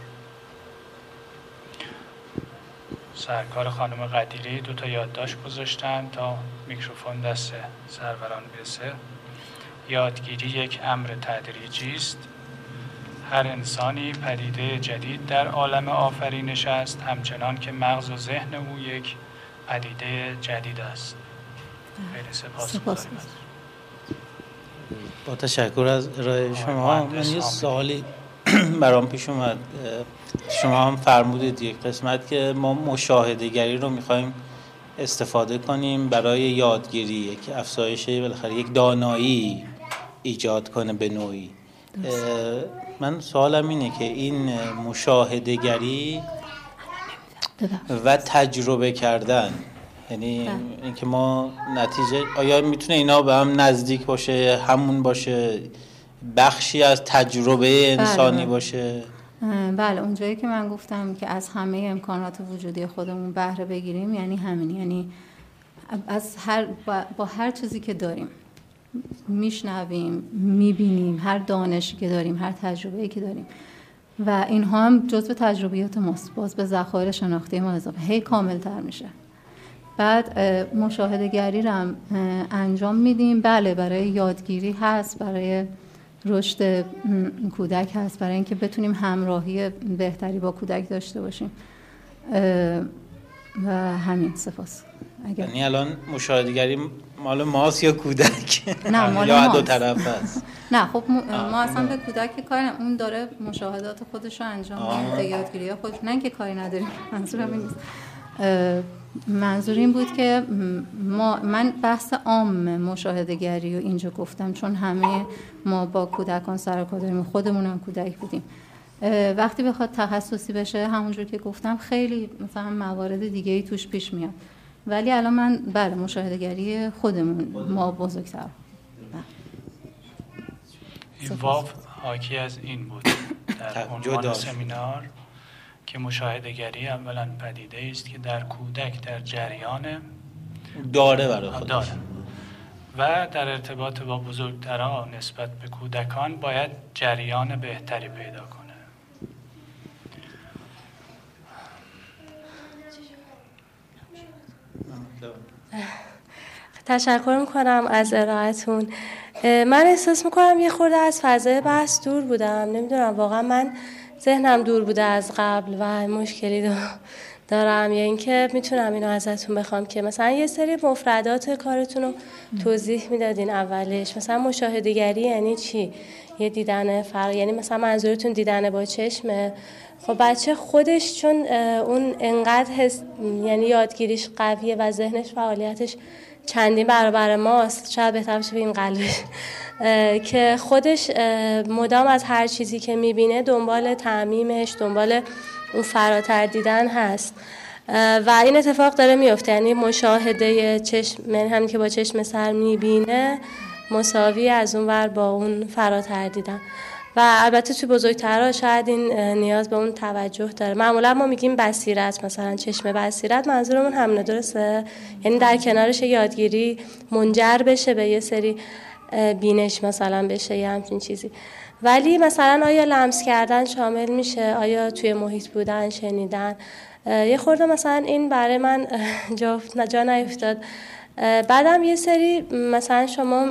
سرکار خانم قدیری 2 یادداشت گذاشتن تا میکروفون دست سروران برسه. یادگیری یک امر تدریجی است. هر انسانی پدیده جدید در عالم آفرینش است، همچنان که مغز و ذهن او یک پدیده جدید است. خیلی سپاسگزاریم.
با تشکر از ارائه شما. من یه سوالی برام پیش اومد. شما هم فرمودید یک قسمت که ما مشاهده‌گری رو می‌خوایم استفاده کنیم برای یادگیری، یک افزایش بالاخره یک دانایی ایجاد کنه به نوعی. من سوالم اینه که این مشاهده‌گری و تجربه کردن، یعنی اینکه ما نتیجه، آیا میتونه اینا به هم نزدیک باشه، همون باشه، بخشی از تجربه انسانی باشه؟
بله اونجایی که من گفتم که از همه امکانات وجودی خودمون بهره بگیریم، یعنی همین، یعنی از با هر چیزی که داریم میشنویم، میبینیم، هر دانشی که داریم، هر تجربه‌ای که داریم، و اینها هم جزء تجربیات ماست، باز به ذخایر شناختی ما اضافه هی کامل‌تر میشه. بعد مشاهده‌گری رو هم انجام میدیم. بله برای یادگیری هست، برای رشد کودک هست، برای اینکه بتونیم همراهی بهتری با کودک داشته باشیم و همین. سپاس.
یعنی الان مشاهده‌گری مال ماست یا کودک؟
نه مال
یا
ماست.
دو طرف هست؟
نه خب ما اصلا به کودک کاری، اون داره مشاهدات خودش رو انجام میده، یادگیری خودش، نه که کاری نداریم. منظورم این نیست. منظور این بود که من بحث عام مشاهده‌گری رو اینجا گفتم، چون همه ما با کودکان سر و کار داریم، خودمون هم کودک بودیم. وقتی بخواد تخصصی بشه، همونجور که گفتم خیلی مثلا موارد دیگه‌ای توش پیش میاد، ولی الان من بله مشاهده‌گری خودمون ما بزرگتر.
این واو حاکی از این بود در عنوان سمینار که مشاهده‌گری اولا پدیده است که در کودک در جریان
داره برای خودش
داره و در ارتباط با بزرگتران نسبت به کودکان باید جریان بهتری پیدا کنه.
تشکر میکنم از ارائهتون.
من احساس میکنم یه خورده از فضای بحث دور بودم. نمیدونم واقعا من ذهنم دور بوده از قبل و مشکلی دارم، یا اینکه میتونم اینو ازتون بخوام که مثلا یه سری مفردات کارتون رو توضیح میدادین اولش. مثلا مشاهده‌گری یعنی چی؟ یه دیدن فرق، یعنی مثلا منظورتون دیدن با چشمه. خب بچه خودش چون اون انقدر یعنی یادگیریش قویه و ذهنش فعالیتش چندین برابر ماست، شاید بهتر باشه بگیم قلبش، که خودش مدام از هر چیزی که میبینه دنبال تعمیمش، دنبال اون فراتر دیدن هست و این اتفاق داره میفته. یعنی مشاهده چشم، من همین که با چشم سر میبینه مساوی از اون ور با اون فراتر دیدن. و البته توی بزرگترها شاید این نیاز به اون توجه داره. معمولا ما میگیم بصیرت، مثلا چشم بصیرت، منظورمون همینه، درسته؟ یعنی در کنارش یادگیری منجر بشه به یه سری بینش مثلا بشه یا همچین چیزی. ولی مثلا آیا لمس کردن شامل میشه؟ آیا توی محیط بودن، شنیدن؟ یه خورده مثلا این برای من جا نیفتاد. بعدم یه سری مثلا شما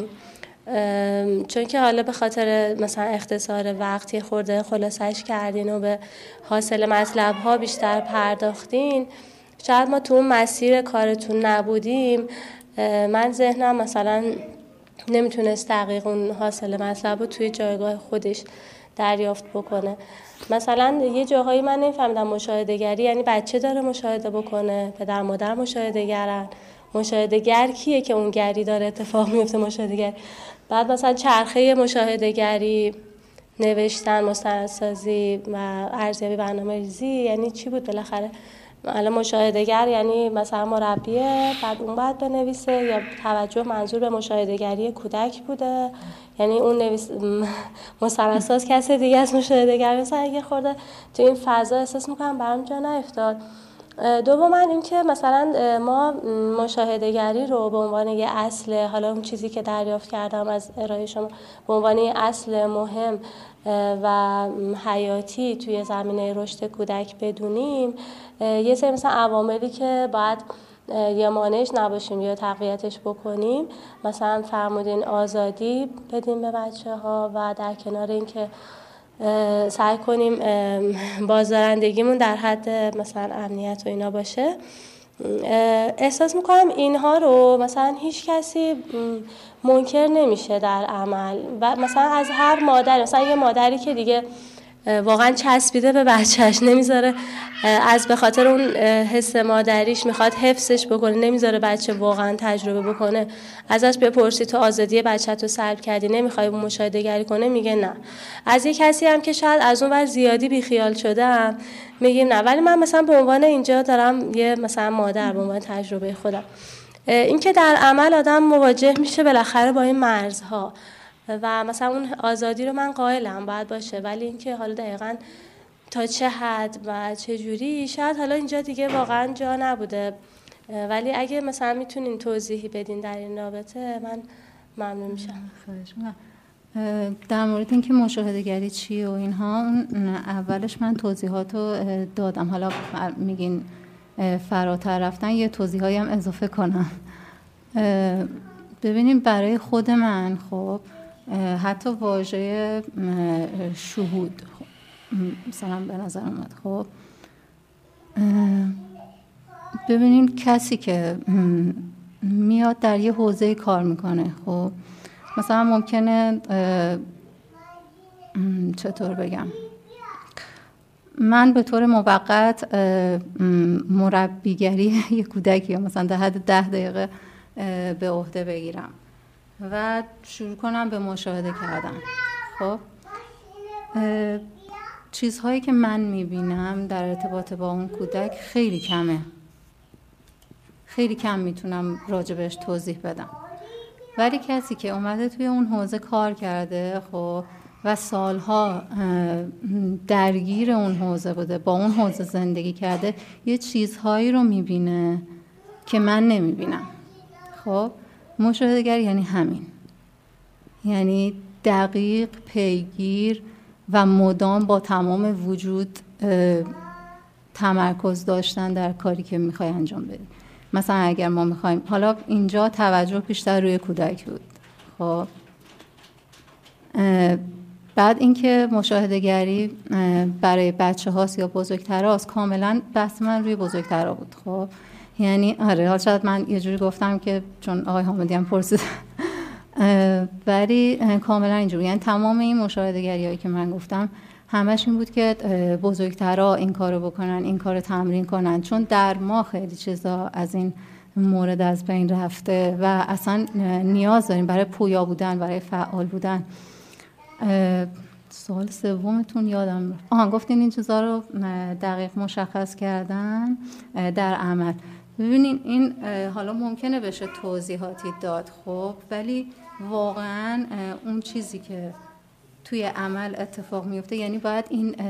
چون که حالا به خاطر مثلا اختصار وقت یه خورده خلاصش کردین و به حاصل مطلب ها بیشتر پرداختین، شاید ما تو اون مسیر کارتون نبودیم، من ذهنم مثلا نمیتونست دقیق اون حاصل مطلب رو توی جایگاه خودش دریافت بکنه. مثلا یه جاهایی من نمیفهمیدم مشاهده‌گری یعنی بچه داره مشاهده بکنه، پدر مادر مشاهده‌گرن، مشاهده‌گر کیه که اون گری داره اتفاق میفته مشاهده‌گری. بعد مثلا چرخه مشاهده‌گری، نوشتن، مستندسازی و ارزیابی برنامه‌ریزی یعنی چی بود بالاخره؟ الان مشاهده‌گر یعنی مثلا مربیه، بعد اون بعد بنویسه، یا توجه منظور به مشاهده‌گری کودک بوده، یعنی اون مستندساز کسی دیگه از مشاهده‌گر. مثلا یه خورده تو این فضا احساس می‌کنم برام جا نیفتاد. دوما این که مثلا ما مشاهده‌گری رو به عنوان یه اصل، حالا اون چیزی که دریافت کردم از ارائه شما، به عنوان یه اصل مهم و حیاتی توی زمینه رشد کودک بدونیم، یه سری مثلا عواملی که باید یا مانعش نباشیم یا تقویتش بکنیم، مثلا فرمودین آزادی بدیم به بچه‌ها و در کنار این که سعی کنیم بازدارندگیمون در حد مثلا امنیت و اینا باشه. احساس میکنم اینها رو مثلا هیچ کسی منکر نمیشه در عمل. و مثلا از هر مادر، مثلا یه مادری که دیگه واقعا چسبیده به بچهش، نمیذاره از به خاطر اون حس مادریش میخواد حفظش بکنه، نمیذاره بچه واقعا تجربه بکنه، ازش بپرسی تو آزادی بچه‌تو سلب کردی، نمیخوای اون مشاهده گری کنه، میگه نه. از یه کسی هم که شاید از اون ور زیادی بیخیال شدم میگیم نه. ولی من مثلا به عنوان اینجا دارم یه مثلا مادر به عنوان تجربه خودم، این که در عمل آدم مواجه میشه بالاخره با این مرزها و مثلا اون آزادی رو من قائلم باید باشه، ولی اینکه حالا دقیقاً تا چه حد و چه جوری شاید حالا اینجا دیگه واقعاً جا نبوده. ولی اگه مثلا میتونین توضیحی بدین در این رابطه من ممنون میشم.
خواهش می‌کنم. در مورد اینکه مشاهده‌گری چیه و اینها، اون اولش من توضیحاتو دادم، حالا میگین فراتر رفتن، یه توضیحایی هم اضافه کنم. ببینیم برای خود من خب حتی واژه شهود مثلا به نظر اومد. خب ببینیم کسی که میاد در یه حوزه کار میکنه، خب مثلا ممکنه چطور بگم، من به طور موقت مربیگری یه کودکی مثلا در حد 10 دقیقه به عهده بگیرم و شروع کنم به مشاهده کردن. خب چیزهایی که من میبینم در ارتباط با اون کودک خیلی کمه، خیلی کم میتونم راجبش توضیح بدم. ولی کسی که اومده توی اون حوزه کار کرده خب و سالها درگیر اون حوزه بوده، با اون حوزه زندگی کرده، یه چیزهایی رو میبینه که من نمیبینم. خب مشاهده‌گری یعنی همین، یعنی دقیق، پیگیر و مدام با تمام وجود تمرکز داشتن در کاری که میخوای انجام بدی. مثلا اگر ما میخوایم، حالا اینجا توجه بیشتر روی کودک بود، خب بعد اینکه مشاهده‌گری برای بچه‌هاست یا بزرگتراست، کاملا بحث من روی بزرگترا بود. خب یعنی آره، حالا شاید من یه جوری گفتم که چون آقای حامدی هم پرسید ولی کاملا اینجوری، یعنی تمام این مشاهده‌گری‌هایی که من گفتم همش این بود که بزرگترا این کارو بکنن، این کارو تمرین کنن، چون در ما خیلی چیزا از این مورد از بین رفته و اصلا نیاز داریم برای پویا بودن، برای فعال بودن. سوال سومتون یادم رفت. گفتین این چیزا رو دقیق مشخص کردن در عمل. ببینین این حالا ممکنه بشه توضیحاتی داد، خب ولی واقعا اون چیزی که توی عمل اتفاق میفته، یعنی باید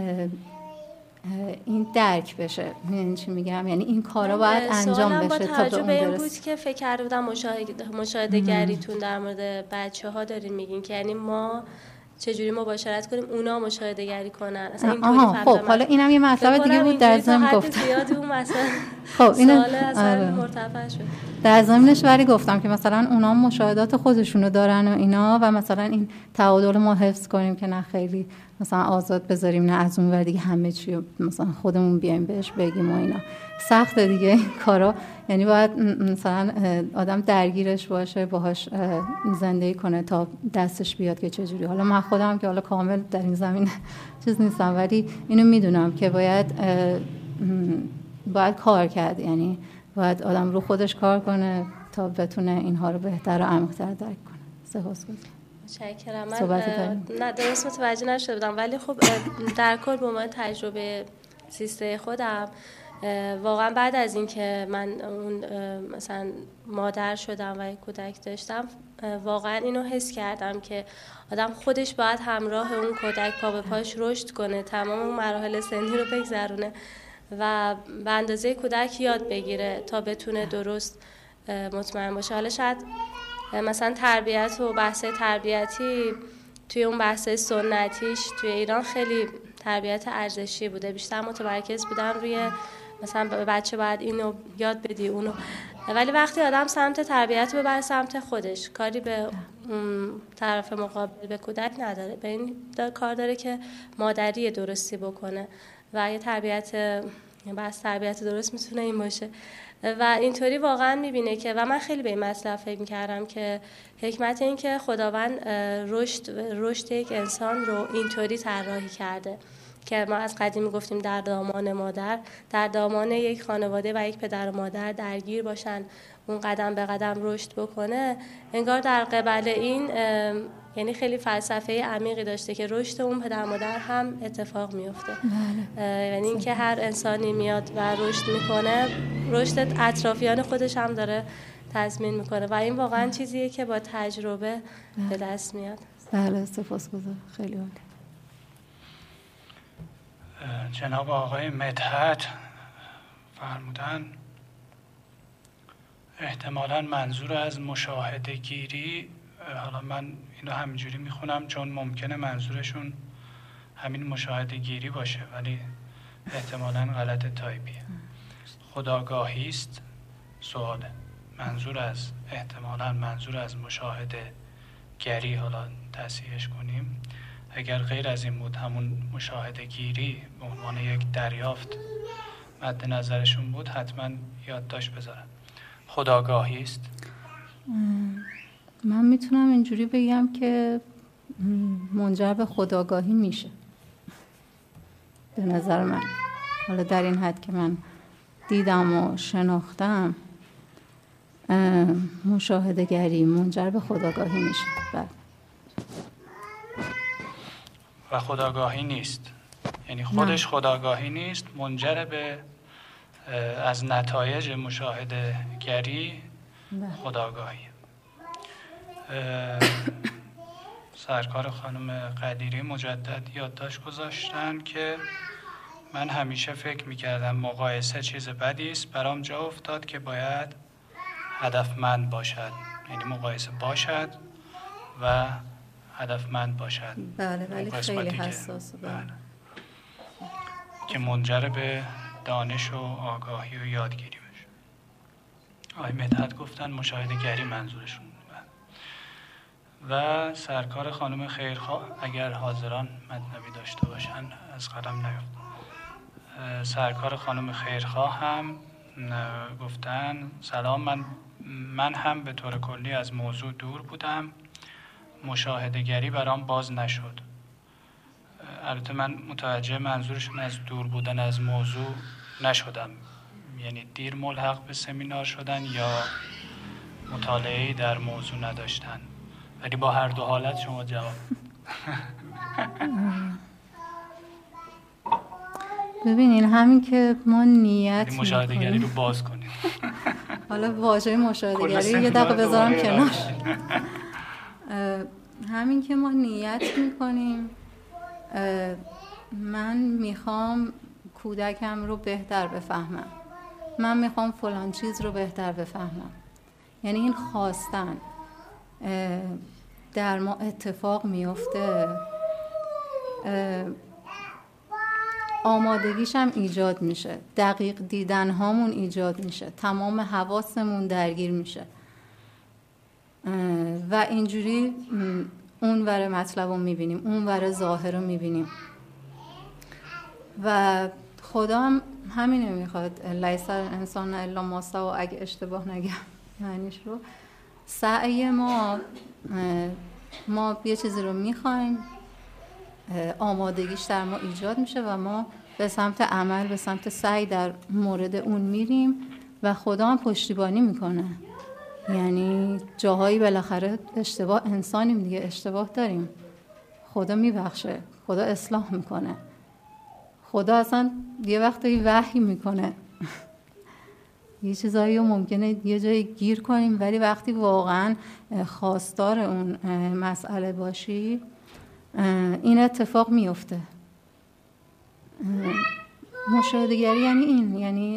این درک بشه. یعنی چی میگم؟ یعنی این کارا باید انجام بشه تا به اون برسه.
این بود که فکر کرده بودم مشاهده گریتون در مورد بچه‌ها دارین میگین که یعنی ما چجوری مباشرت کنیم اونا مشاهده گری کنن. اصلا اینطوری
خب حالا اینم یه مطلب دیگه بود در ضمن گفتم.
خب اینو اصلا مرتفع شد.
در ضمنش ولی گفتم که مثلا اونا مشاهدات خودشونو دارن و اینا، و مثلا این تعادل ما حفظ کنیم که نه خیلی مثلا آزاد بذاریم، نه از اون ور دیگه همه چی مثلا خودمون بیایم بهش بگیم و اینا. سخته دیگه این کارا، یعنی باید مثلا آدم درگیرش باشه، باهاش زندگی کنه تا دستش بیاد که چجوری. حالا من خودم که حالا کامل در این زمین چیز نیستم، ولی اینو میدونم که باید کار کرد، یعنی باید آدم رو خودش کار کنه تا بتونه اینها رو بهتر و عمیق‌تر درک کنه. سپاسگزارم.
متشکرم. من نه درست متوجه نشده بودم، ولی خب در کل به عنوان تجربه زیسته خودم واقعا بعد از این که من اون مثلا مادر شدم و کودک داشتم، واقعا اینو حس کردم که آدم خودش باید همراه اون کودک پا به پاش رشد کنه، تمام اون مراحل سنی رو بگذرونه و به اندازه کودک یاد بگیره تا بتونه درست مطمئن باشه. حالا شاید مثلا تربیت و بحث تربیتی توی اون بحث سنتیش توی ایران خیلی تربیت ارزشی بوده، بیشتر متمرکز بودن روی مثلا به بچه باید اینو یاد بدی اونو، ولی وقتی آدم سمت تربیت ببره سمت خودش، کاری به طرف مقابل به کودک نداره، به این کار داره که مادری درستی بکنه و یه تربیت درست میتونه این باشه و اینطوری واقعا میبینه که و من خیلی به این مطلب فکر میکردم که حکمت این که خداوند رشد یک انسان رو اینطوری طراحی کرده که ما از قدیم میگفتیم در دامان مادر، در دامان یک خانواده و یک پدر و مادر درگیر باشن، اون قدم به قدم رشد بکنه. انگار در قبل این یعنی خیلی فلسفه عمیقی داشته که رشد اون پدر مادر هم اتفاق میفته. یعنی این که هر انسانی میاد و رشد میکنه، رشد اطرافیان خودش هم داره تضمین میکنه و این واقعا چیزیه که با تجربه به دست میاد.
بله سپاسگزارم، خیلی عالی.
جناب آقای مدحت فرمودن احتمالاً منظور از مشاهده گیری، حالا من اینو همینجوری میخونم چون ممکنه منظورشون همین مشاهده گیری باشه ولی احتمالاً غلط تایپیه. خودآگاهی است سواله. احتمالاً منظور از مشاهده گری، حالا تصحیحش کنیم، اگر غیر از این بود همون مشاهده گیری به عنوان یک دریافت مد نظرشون بود، حتما یادداشت بذارن. خودآگاهی است.
من میتونم اینجوری بگم که منجر به خودآگاهی میشه به نظر من. حالا در این حد که من دیدم و شناختم، مشاهده گری منجر به خودآگاهی میشه. بله.
و خودآگاهی نیست، یعنی خودش خودآگاهی نیست، منجر به از نتایج مشاهده گری خودآگاهی. سرکار خانم قدیری مجدد یادداشت گذاشتن که من همیشه فکر میکردم مقایسه چیز بدی است، برام جا افتاد که باید هدفمند باشد، یعنی مقایسه باشد و هدفمند باشد.
بله ولی خیلی حساسه. بله.
که منجر به دانش و آگاهی و یادگیری بشه. آقای مدحت گفتن مشاهده گری منظورشون. و سرکار خانم خیرخواه اگر حاضران مطلبی داشته باشن از قلم نیفت. سرکار خانم خیرخواه هم گفتن سلام، من هم به طور کلی از موضوع دور بودم، مشاهده‌گری برام باز نشد. البته من متوجه منظورشون از دور بودن از موضوع نشدم، یعنی دیر ملحق به سمینار شدن یا مطالعه‌ای در موضوع نداشتن، ولی با هر دو حالت شما جواب.
ببینین همین که ما نیت
مشاهده‌گری رو باز کنیم.
حالا واژه مشاهده‌گری یه دقیقه بذارم کنار. همین که ما نیت میکنیم من میخوام کودکم رو بهتر بفهمم، من میخوام فلان چیز رو بهتر بفهمم، یعنی این خواستن در ما اتفاق میفته، آمادگیش هم ایجاد میشه، دقیق دیدن هامون ایجاد میشه، تمام حواسمون درگیر میشه و اینجوری اون ور مطلب رو میبینیم، اون ور ظاهر رو میبینیم و خدا هم همینه میخواد. لیس الانسان الا ما سعی، اگه اشتباه نگم معنیش رو، سعی ما یه چیزی رو میخوایم، آمادگیش در ما ایجاد میشه و ما به سمت عمل، به سمت سعی در مورد اون میریم و خدا هم پشتیبانی میکنه. یعنی جاهایی بالاخره اشتباه، انسانیم دیگه، اشتباه داریم، خدا میبخشه، خدا اصلاح میکنه، خدا اصلا یه وقتی وحی میکنه یه چیزایی رو ممکنه یه جایی گیر کنیم، ولی وقتی واقعا خواستار اون مسئله باشی این اتفاق میفته. مشاهده‌گری یعنی این، یعنی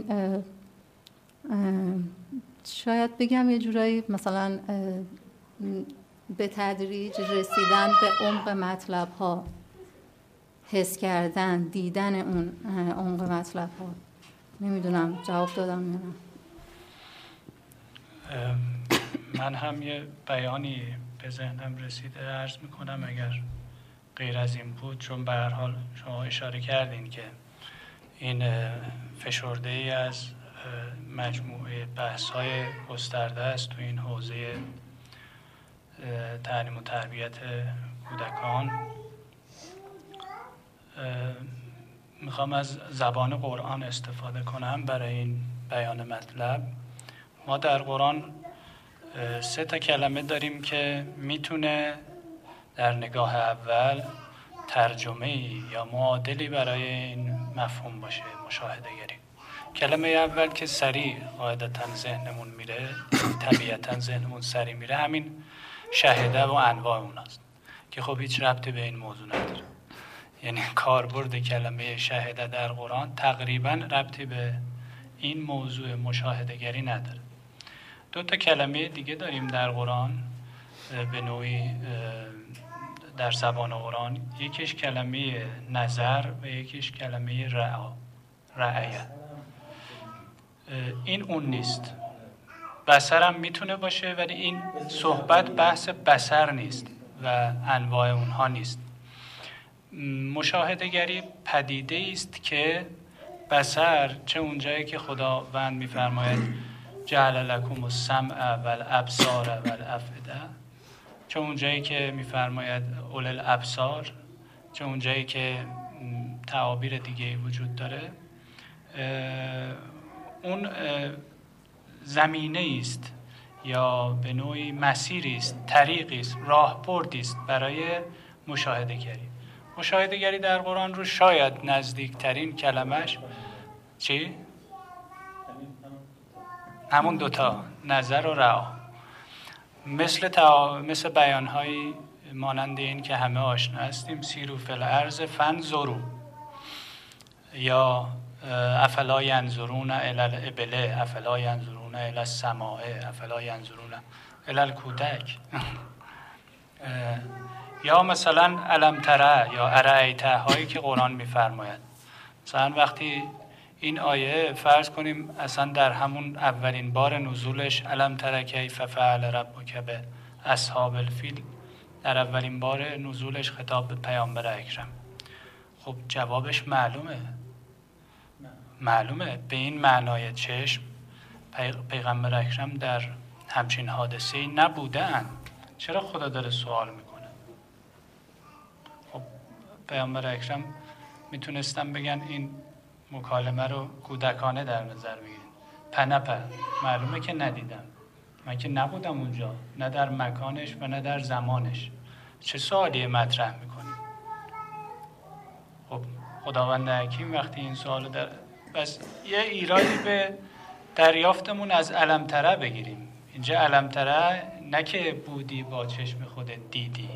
شاید بگم یه جورایی مثلا به تدریج رسیدن به عمق مطلب ها، حس کردن، دیدن اون عمق مطلب ها. نمیدونم جواب دادم یا نه.
من هم یه بیانی به ذهنم رسیده عرض میکنم اگر غیر از این بود، چون به هر حال شما اشاره کردین که این فشرده ای از مجموعه بحث‌های گسترده است تو این حوزه تعلیم و تربیت کودکان. میخوام از زبان قرآن استفاده کنم برای این بیان مطلب. ما در قرآن 3 کلمه داریم که میتونه در نگاه اول ترجمه یا معادلی برای این مفهوم باشه، مشاهده‌گری. کلمه اول که سریع قاعدتاً ذهنمون میره، طبیعتاً ذهنمون سریع میره، همین شهده و انواع اوناست که خب هیچ ربطی به این موضوع نداره. یعنی کاربرد کلمه شهده در قرآن تقریباً ربطی به این موضوع مشاهده‌گری نداره. 2 کلمه دیگه داریم در قرآن به نوعی در زبان قرآن، یکیش کلمه نظر و یکیش کلمه رعایه. این اون نیست. بصرم میتونه باشه ولی این صحبت بحث بصر نیست و انواع اونها نیست. مشاهده‌گری پدیده است که بصر، چه اونجایی که خداوند میفرماید جعل لکم السمع والابصار والافئده، چه اونجایی که میفرماید اول الابصار، چه اونجایی که تعابیر دیگه وجود داره، اون زمینه است یا به نوعی مسیری است، طریقی است، راهبردی است برای مشاهده‌گری. مشاهده‌گری در قرآن رو شاید نزدیکترین کلمش چی؟ همون 2 نظر و رعا. مثل بیان‌هایی مانند این که همه آشنا هستیم، سیروا فی الارض فانظروا، یا افلا ینظرون الی الابل، افلا ینظرون الی السماء، افلا ینظرون الی الکودک. یا مثلا الم تره یا ارایت هایی که قرآن میفرماید. مثلا وقتی این آیه فرض کنیم اصلا در همون اولین بار نزولش الم تره کیف فعل ربک باصحاب الفیل در اولین بار نزولش خطاب به پیامبر اکرم. خب جوابش معلومه به این معنای چشم پیغمبر اکرم در همچین حادثه‌ای نبودن. چرا خدا داره سوال میکنه؟ خب پیامبر اکرم میتونستن بگن این مکالمه رو کودکانه در نظر بگیرین. پنپه معلومه که ندیدم، من که نبودم اونجا، نه در مکانش و نه در زمانش. چه سوالی مطرح میکنی؟ خب خداوند حکیم وقتی این سوالو در بس یه ایرادی به دریافتمون از علم تره بگیریم. اینجا علم تره نه که بودی با چشم خودت دیدی،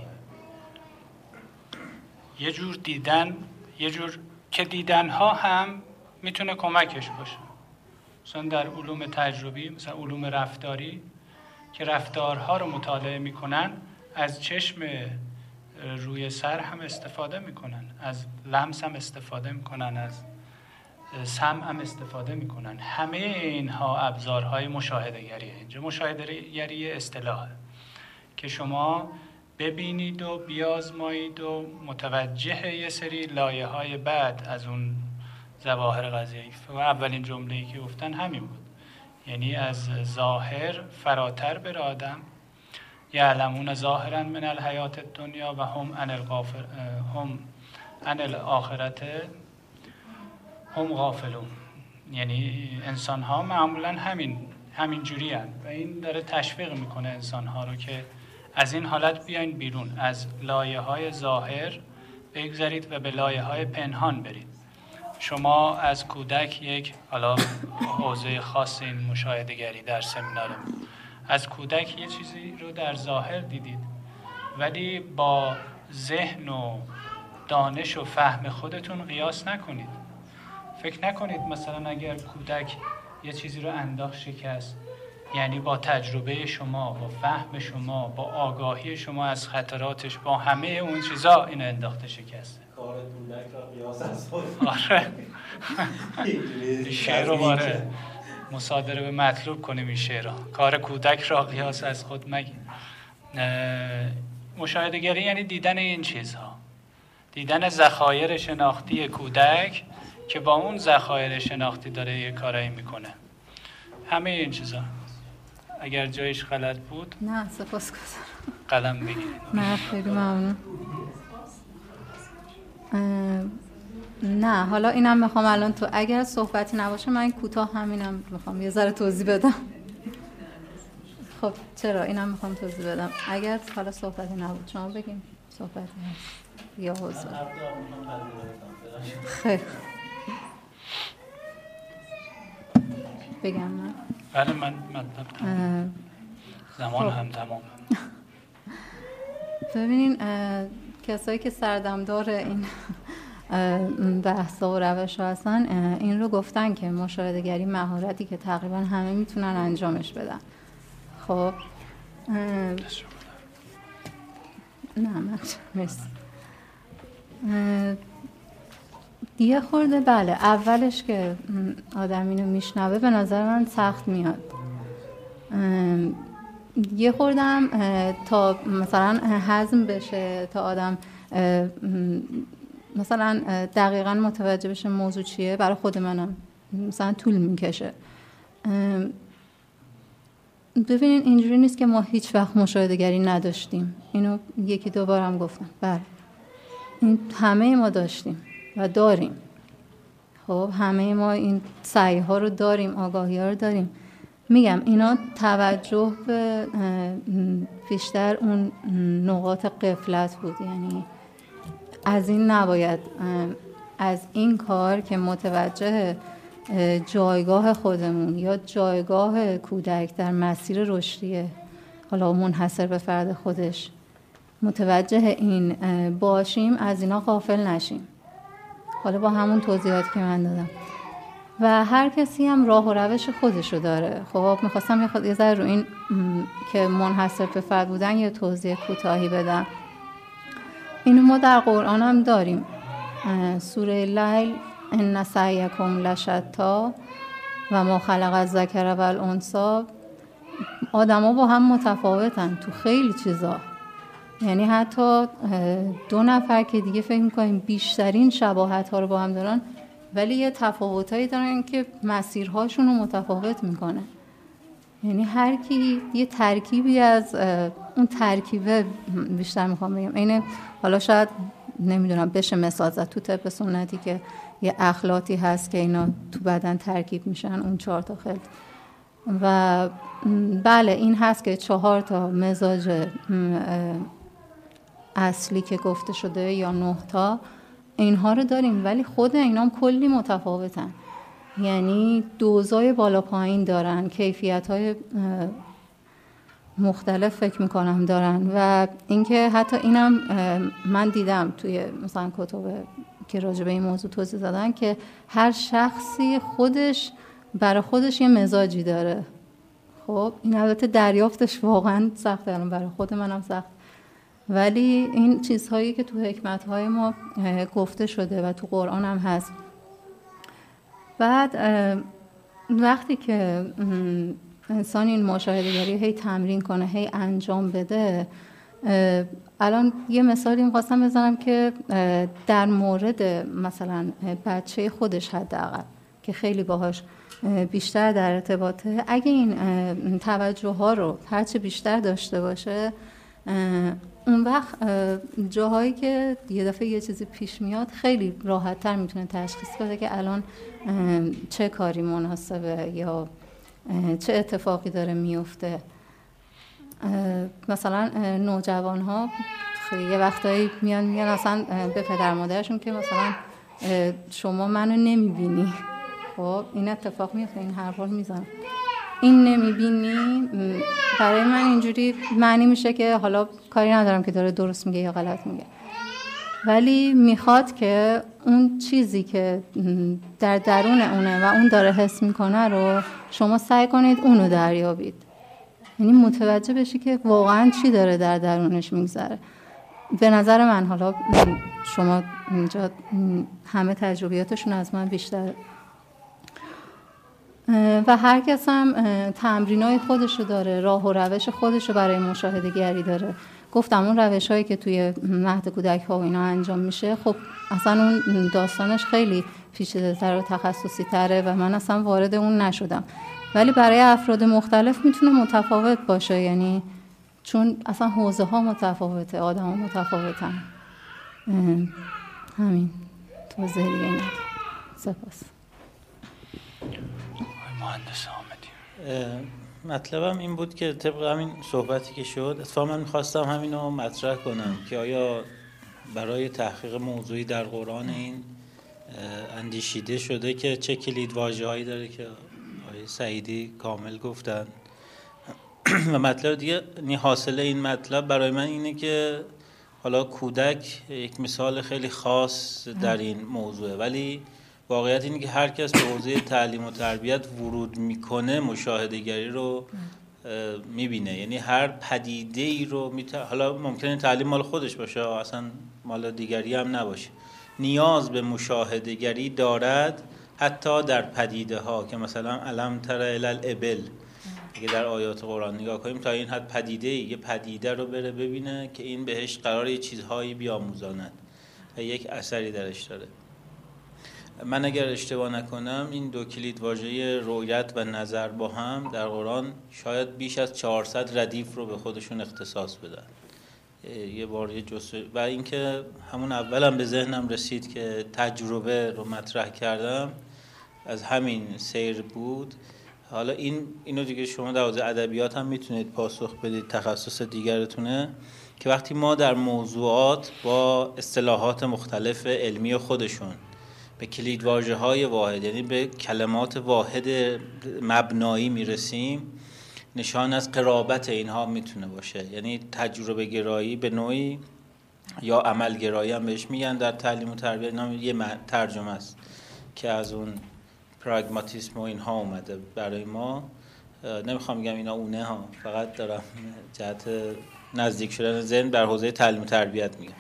یه جور دیدن، یه جور که دیدنها هم میتونه کمکش باشه. مثلا در علوم تجربی، مثلا علوم رفتاری که رفتارها رو مطالعه میکنن، از چشم روی سر هم استفاده میکنن، از لمس هم استفاده میکنن، از سمع هم استفاده میکنن. همه اینها ابزارهای مشاهده‌گریه. اینجا مشاهده‌گری اصطلاحه که شما ببینید و بیازمایید و متوجه یه سری لایه‌های بعد از اون ظواهر قضیه‌ای. و اولین جمله‌ای که گفتن همین بود، یعنی از ظاهر فراتر بر آدم، یعلمون ظاهرا من الحیات الدنیا و هم عن الاخرت هم غافلون. یعنی انسان ها معمولا همین جوری هن و این داره تشویق میکنه انسان ها رو که از این حالت بیاین بیرون، از لایه های ظاهر بگذارید و به لایه های پنهان برید. شما از کودک یک حالا حوزه خاص این مشاهده‌گری در سمینارم، از کودک یه چیزی رو در ظاهر دیدید ولی با ذهن و دانش و فهم خودتون قیاس نکنید. فکر نکنید مثلا اگر کودک یه چیزی رو انداخت شکست، یعنی با تجربه شما، با فهم شما، با آگاهی شما از خطراتش، با همه اون چیزا این انداخته شکسته.
کار کودک را قیاس از خود.
آره. شعر رو باره مصادره به مطلوب کنیم. این شعر را کار کودک را قیاس از خود مگیر. مشاهده‌گری یعنی دیدن این چیزها، دیدن ذخایر شناختی کودک که با اون ذخایر شناختی داره یه کارایی میکنه. همه این چیزا اگر جایش غلط بود
نه سپاسگزارم،
قلم بگیرید.
نه خیلی ممنون. نه حالا اینم میخوام الان تو اگر صحبتی نباشه من کوتاه همینم میخوام یه ذره توضیح بدم. خب چرا اینم میخوام توضیح بدم. اگر حالا صحبتی نبود شما بگیم صحبتی هست یا حضور. خیلی بگم من؟
بله من مطلب زمان هم تمام.
ببینین کسایی که سردمدار این بحثا و روش ها هستن این رو گفتن که مشاهده‌گری مهارتی که تقریبا همه میتونن انجامش بدن. خب نه من مرسی. یه خورده بله اولش که آدم اینو میشنوه به نظر من سخت میاد. یه خورده هم تا مثلا هضم بشه، تا آدم مثلا دقیقاً متوجه بشه موضوع چیه، برای خود منم مثلا طول میکشه. ببینین اینجوری نیست که ما هیچ وقت مشاهده‌گری نداشتیم. اینو یکی دو بارم گفتم. بله این همه ما داشتیم و داریم. خب همه ما این سعی ها رو داریم، آگاهی ها رو داریم. میگم اینا توجه به بیشتر اون نقاط غفلت بود. یعنی از این نباید از این کار که متوجه جایگاه خودمون یا جایگاه کودک در مسیر رشدی حالا منحصر به فرد خودش متوجه این باشیم، از اینا غافل نشیم. حالا با همون توضیحاتی که من دادم و هر کسی هم راه و روش خودشو داره. خب میخواستم یه ذره رو این که منحصر به فرد بودن یه توضیح کوتاهی بدم. اینو ما در قرآن هم داریم. سوره لیل ان سعیکم لشتی و ما خلق الذکر و الانثی. آدما با هم متفاوتن تو خیلی چیزا. یعنی حتی 2 نفر که دیگه فکر میکنیم بیشترین شباهت ها رو با هم دارن، ولی یه تفاوتایی دارن که مسیرهاشون رو متفاوت میکنه. یعنی هر کی یه ترکیبی از اون ترکیبه، بیشتر میخوام بگم اینه، حالا شاید نمیدونم بشه مثال زد تو طب سنتی که یه اخلاطی هست که اینا تو بدن ترکیب میشن، اون 4 تا خلط. و بله این هست که 4 تا مزاج اصلی که گفته شده یا 9 تا اینها رو داریم، ولی خود اینا هم کلی متفاوتن. یعنی دوزای بالا پایین دارن، کیفیت‌های مختلف فکر میکنم دارن. و اینکه حتی اینم من دیدم توی مثلا کتب که راجع به این موضوع توضیح دادن که هر شخصی خودش برای خودش یه مزاجی داره. خب این البته دریافتش واقعا سخته، الان برای خود منم سخت، ولی این چیزهایی که تو حکمت‌های ما گفته شده و تو قرآن هم هست. بعد وقتی که انسان این مشاهده‌گری هی تمرین کنه، هی انجام بده، الان یه مثالی می‌خواستم بزنم که در مورد مثلا بچه خودش حداقل که خیلی باهاش بیشتر در ارتباطه، اگه این توجه ها رو هرچه بیشتر داشته باشه، اون وقت جاهایی که یه دفعه یه چیزی پیش میاد خیلی راحت تر میتونه تشخیص بده که الان چه کاری مناسبه یا چه اتفاقی داره میفته. مثلا نوجوان ها یه وقتایی میان اصلا به پدر مادرشون که مثلا شما منو نمیبینی. خب این اتفاق میفته، این حرفا رو میزنن، این نمیبینی برای من اینجوری معنی میشه که حالا کاری ندارم که داره درست میگه یا غلط میگه، ولی میخواد که اون چیزی که در درون اونه و اون داره حس میکنه رو شما سعی کنید اونو دریابید، یعنی متوجه بشی که واقعا چی داره در درونش میگذره. به نظر من، حالا شما اینجا همه تجربیاتشون از من بیشتر و هر کس هم تمرینای خودشو داره، راه و روش خودشو برای مشاهده گری داره. گفتم اون روش هایی که توی مهد کودک ها و اینا انجام میشه، خب اصلا اون داستانش خیلی پیچیده تر و تخصصی تره و من اصلا وارد اون نشدم، ولی برای افراد مختلف میتونه متفاوت باشه، یعنی چون اصلا حوزه ها متفاوته، آدم ها متفاوتن. همین توضیح دیگه ندارم. سپاس.
مهندس حامدی،
مطلبم این بود که طبق همین صحبتی که شد، اتفاقا من می‌خواستم همین رو مطرح کنم که آیا برای تحقیق موضوعی در قرآن این اندیشیده شده که چه کلید واژه‌هایی داره که آقای سعیدی کامل گفتن. و مطلب دیگه، حاصل این مطلب برای من اینه که حالا کودک یک مثال خیلی خاص در این موضوعه، ولی واقعیت اینه که هر کس به حوزه تعلیم و تربیت ورود میکنه مشاهده‌گری رو میبینه، یعنی هر پدیده ای رو حالا ممکنه تعلیم مال خودش باشه، اصلا مال دیگری هم نباشه، نیاز به مشاهده‌گری دارد حتی در پدیده ها که مثلا الم تر الی الابل، اگه در آیات قرآن نگاه کنیم تا این حد پدیده یه پدیده رو بره ببینه که این بهش قراره چیزهایی بیاموزاند و یک اثری درش داره. من اگر اشتباه نکنم این 2 کلید واژه رؤیت و نظر با هم در قرآن شاید بیش از 400 ردیف رو به خودشون اختصاص بدن. یه بار یه و اینکه همون اولم به ذهنم رسید که تجربه رو مطرح کردم از همین سیر بود. حالا اینو دیگه شما در حوزه ادبیات هم میتونید پاسخ بدید، تخصص دیگرتونه، که وقتی ما در موضوعات با اصطلاحات مختلف علمی خودشون به کلید واژه‌های واحد، یعنی به کلمات واحد مبنایی میرسیم، نشان از قرابت اینها میتونه باشه. یعنی تجربه گرایی به نوعی یا عمل گرایی هم بهش میگن در تعلیم و تربیت، اینا یه ترجمه است که از اون پراگماتیسم و اینها اومده برای ما. نمیخوام بگم اینا اونه ها، فقط دارم جهت نزدیک شدن ذهن در حوزه تعلیم و تربیت میگم.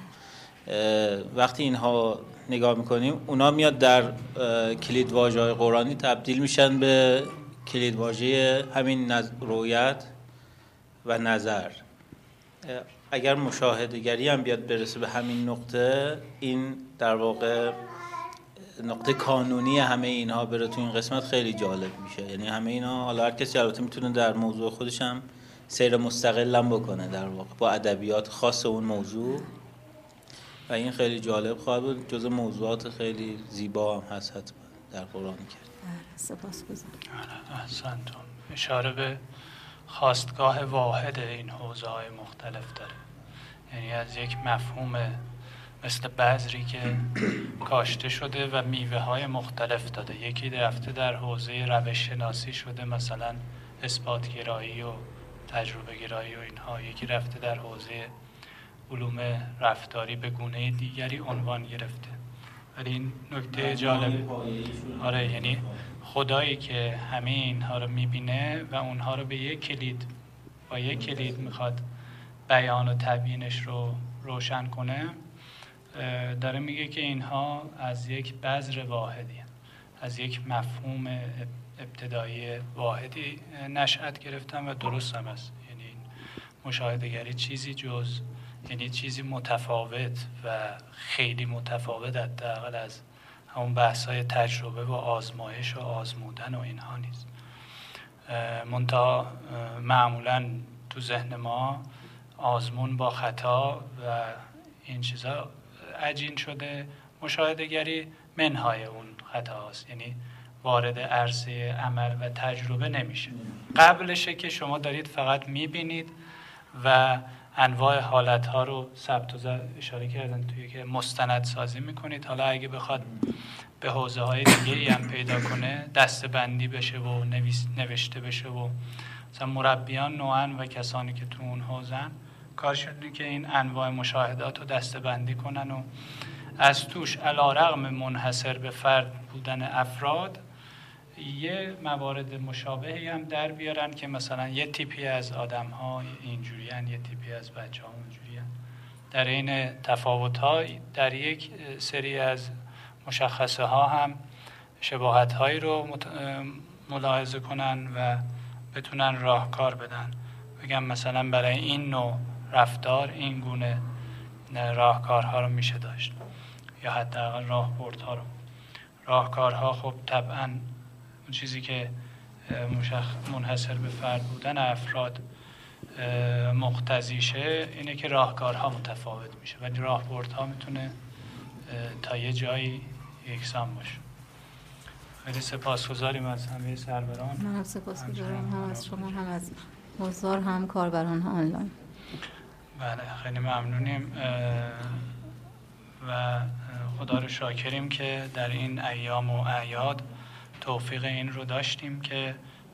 وقتی اینها نگاه میکنیم اونا میاد در کلید واژه‌های قرآنی تبدیل میشن به کلید واژه همین رؤیت و نظر. اگر مشاهده‌گری هم بیاد برسه به همین نقطه، این در واقع نقطه کانونی همه اینها بره تو این قسمت خیلی جالب میشه. یعنی همه اینا حالا هر کسی البته میتونه در موضوع خودش هم سیر مستقل هم بکنه در واقع با ادبیات خاص اون موضوع و این خیلی جالب خواهد بود. جزء موضوعات خیلی زیبا هم هست حتما در قرآن کریم.
سپاسگزارم.
احسنتون. اشاره به خواستگاه واحد این حوزه‌های مختلف داره. یعنی از یک مفهوم مثل بذری که کاشته شده و میوه‌های مختلف داده. یکی رفته در حوزه روش شناسی شده، مثلا اثبات گرایی و تجربه گرایی و اینها. یکی رفته در حوزه علوم رفتاری به گونه دیگری عنوان گرفته. ولی این نکته جالبه. آره، یعنی خدایی که همه اینها رو میبینه و اونها رو به یک کلید میخواد بیان و تبیینش رو روشن کنه، داره میگه که اینها از یک بذر واحدی، از یک مفهوم ابتدایی واحدی نشأت گرفتن و درست هم است. یعنی این مشاهده‌گری یعنی چیزی متفاوت و خیلی متفاوت حداقل از همون بحث‌های تجربه و آزمایش و آزمودن و اینها نیست. منتها معمولاً تو ذهن ما آزمون با خطا و این چیزا عجین شده. مشاهده‌گری منهای اون خطا هست، یعنی وارد عرصه عمل و تجربه نمیشه. قبلشه که شما دارید فقط میبینید و انواع حالتها رو ثبت و اشاره کردن توی که مستند سازی میکنید. حالا اگه بخواد به حوزه های دیگه هم پیدا کنه، دسته بندی بشه و نوشته بشه و مثلا مربیان نوعاً و کسانی که تو اون حوزن کارشون که این انواع مشاهدات رو دسته بندی کنن و از توش علی‌رغم منحصر به فرد بودن افراد یه موارد مشابهی هم در بیارن که مثلا یه تیپی از آدم ها اینجوریان، یه تیپی از بچه ها اونجوریان. در این تفاوت ها در یک سری از مشخصه ها هم شباهت هایی رو ملاحظه کنن و بتونن راهکار بدن. بگم مثلا برای این نوع رفتار این گونه راهکارها رو میشه داشت، یا حداقل راهبردها رو. راهکارها خب طبعاً اون چیزی که منحصر به فرد بودن افراد مقتضیشه اینه که راهکارها متفاوت میشه، ولی راهبردها میتونه تا یه جایی یکسان باشه. خیلی سپاسگزاریم از همه سروران.
من سپاسگزارم هم از شما، هم از حضار، هم کاربران آنلاین.
بله، خیلی ممنونیم و خدا رو شاکریم که در این ایام و اعیاد توفیق این رو داشتیم که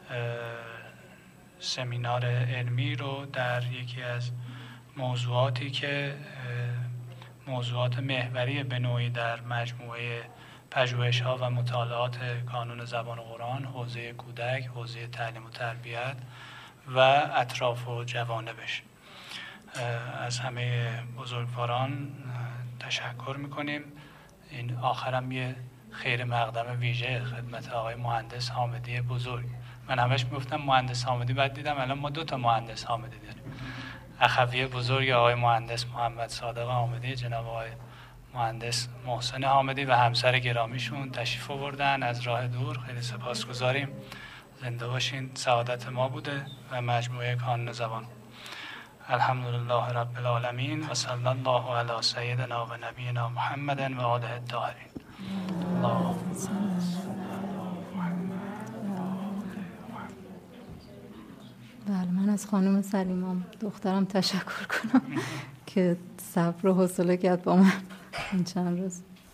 سمینار علمی رو در یکی از موضوعاتی که موضوعات محوری به نوعی در مجموعه پژوهش‌ها و مطالعات کانون زبان قرآن، حوزه کودک، حوزه تعلیم و تربیت و اطراف و جوانبش، از همه بزرگواران تشکر میکنیم. این آخرم یه خیر مقدم ویژه خدمت آقای مهندس حامدی بزرگ. من همش میگفتم مهندس حامدی، بعد دیدم الان ما 2 مهندس حامدی داریم. اخوی بزرگ آقای مهندس محمد صادق حامدی، جناب آقای مهندس محسن حامدی و همسر گرامیشون تشریف آوردن از راه دور. خیلی سپاسگزاریم. زنده باشین. سعادت ما بوده و مجموعه کانون زبان. الحمدلله رب العالمین و صلی الله علی سیدنا و نبینا محمد و آله الطاهرین.
بله، من از خانم سلیمام دخترم تشکر کنم که صبر و حوصله کرد با من این چند روز.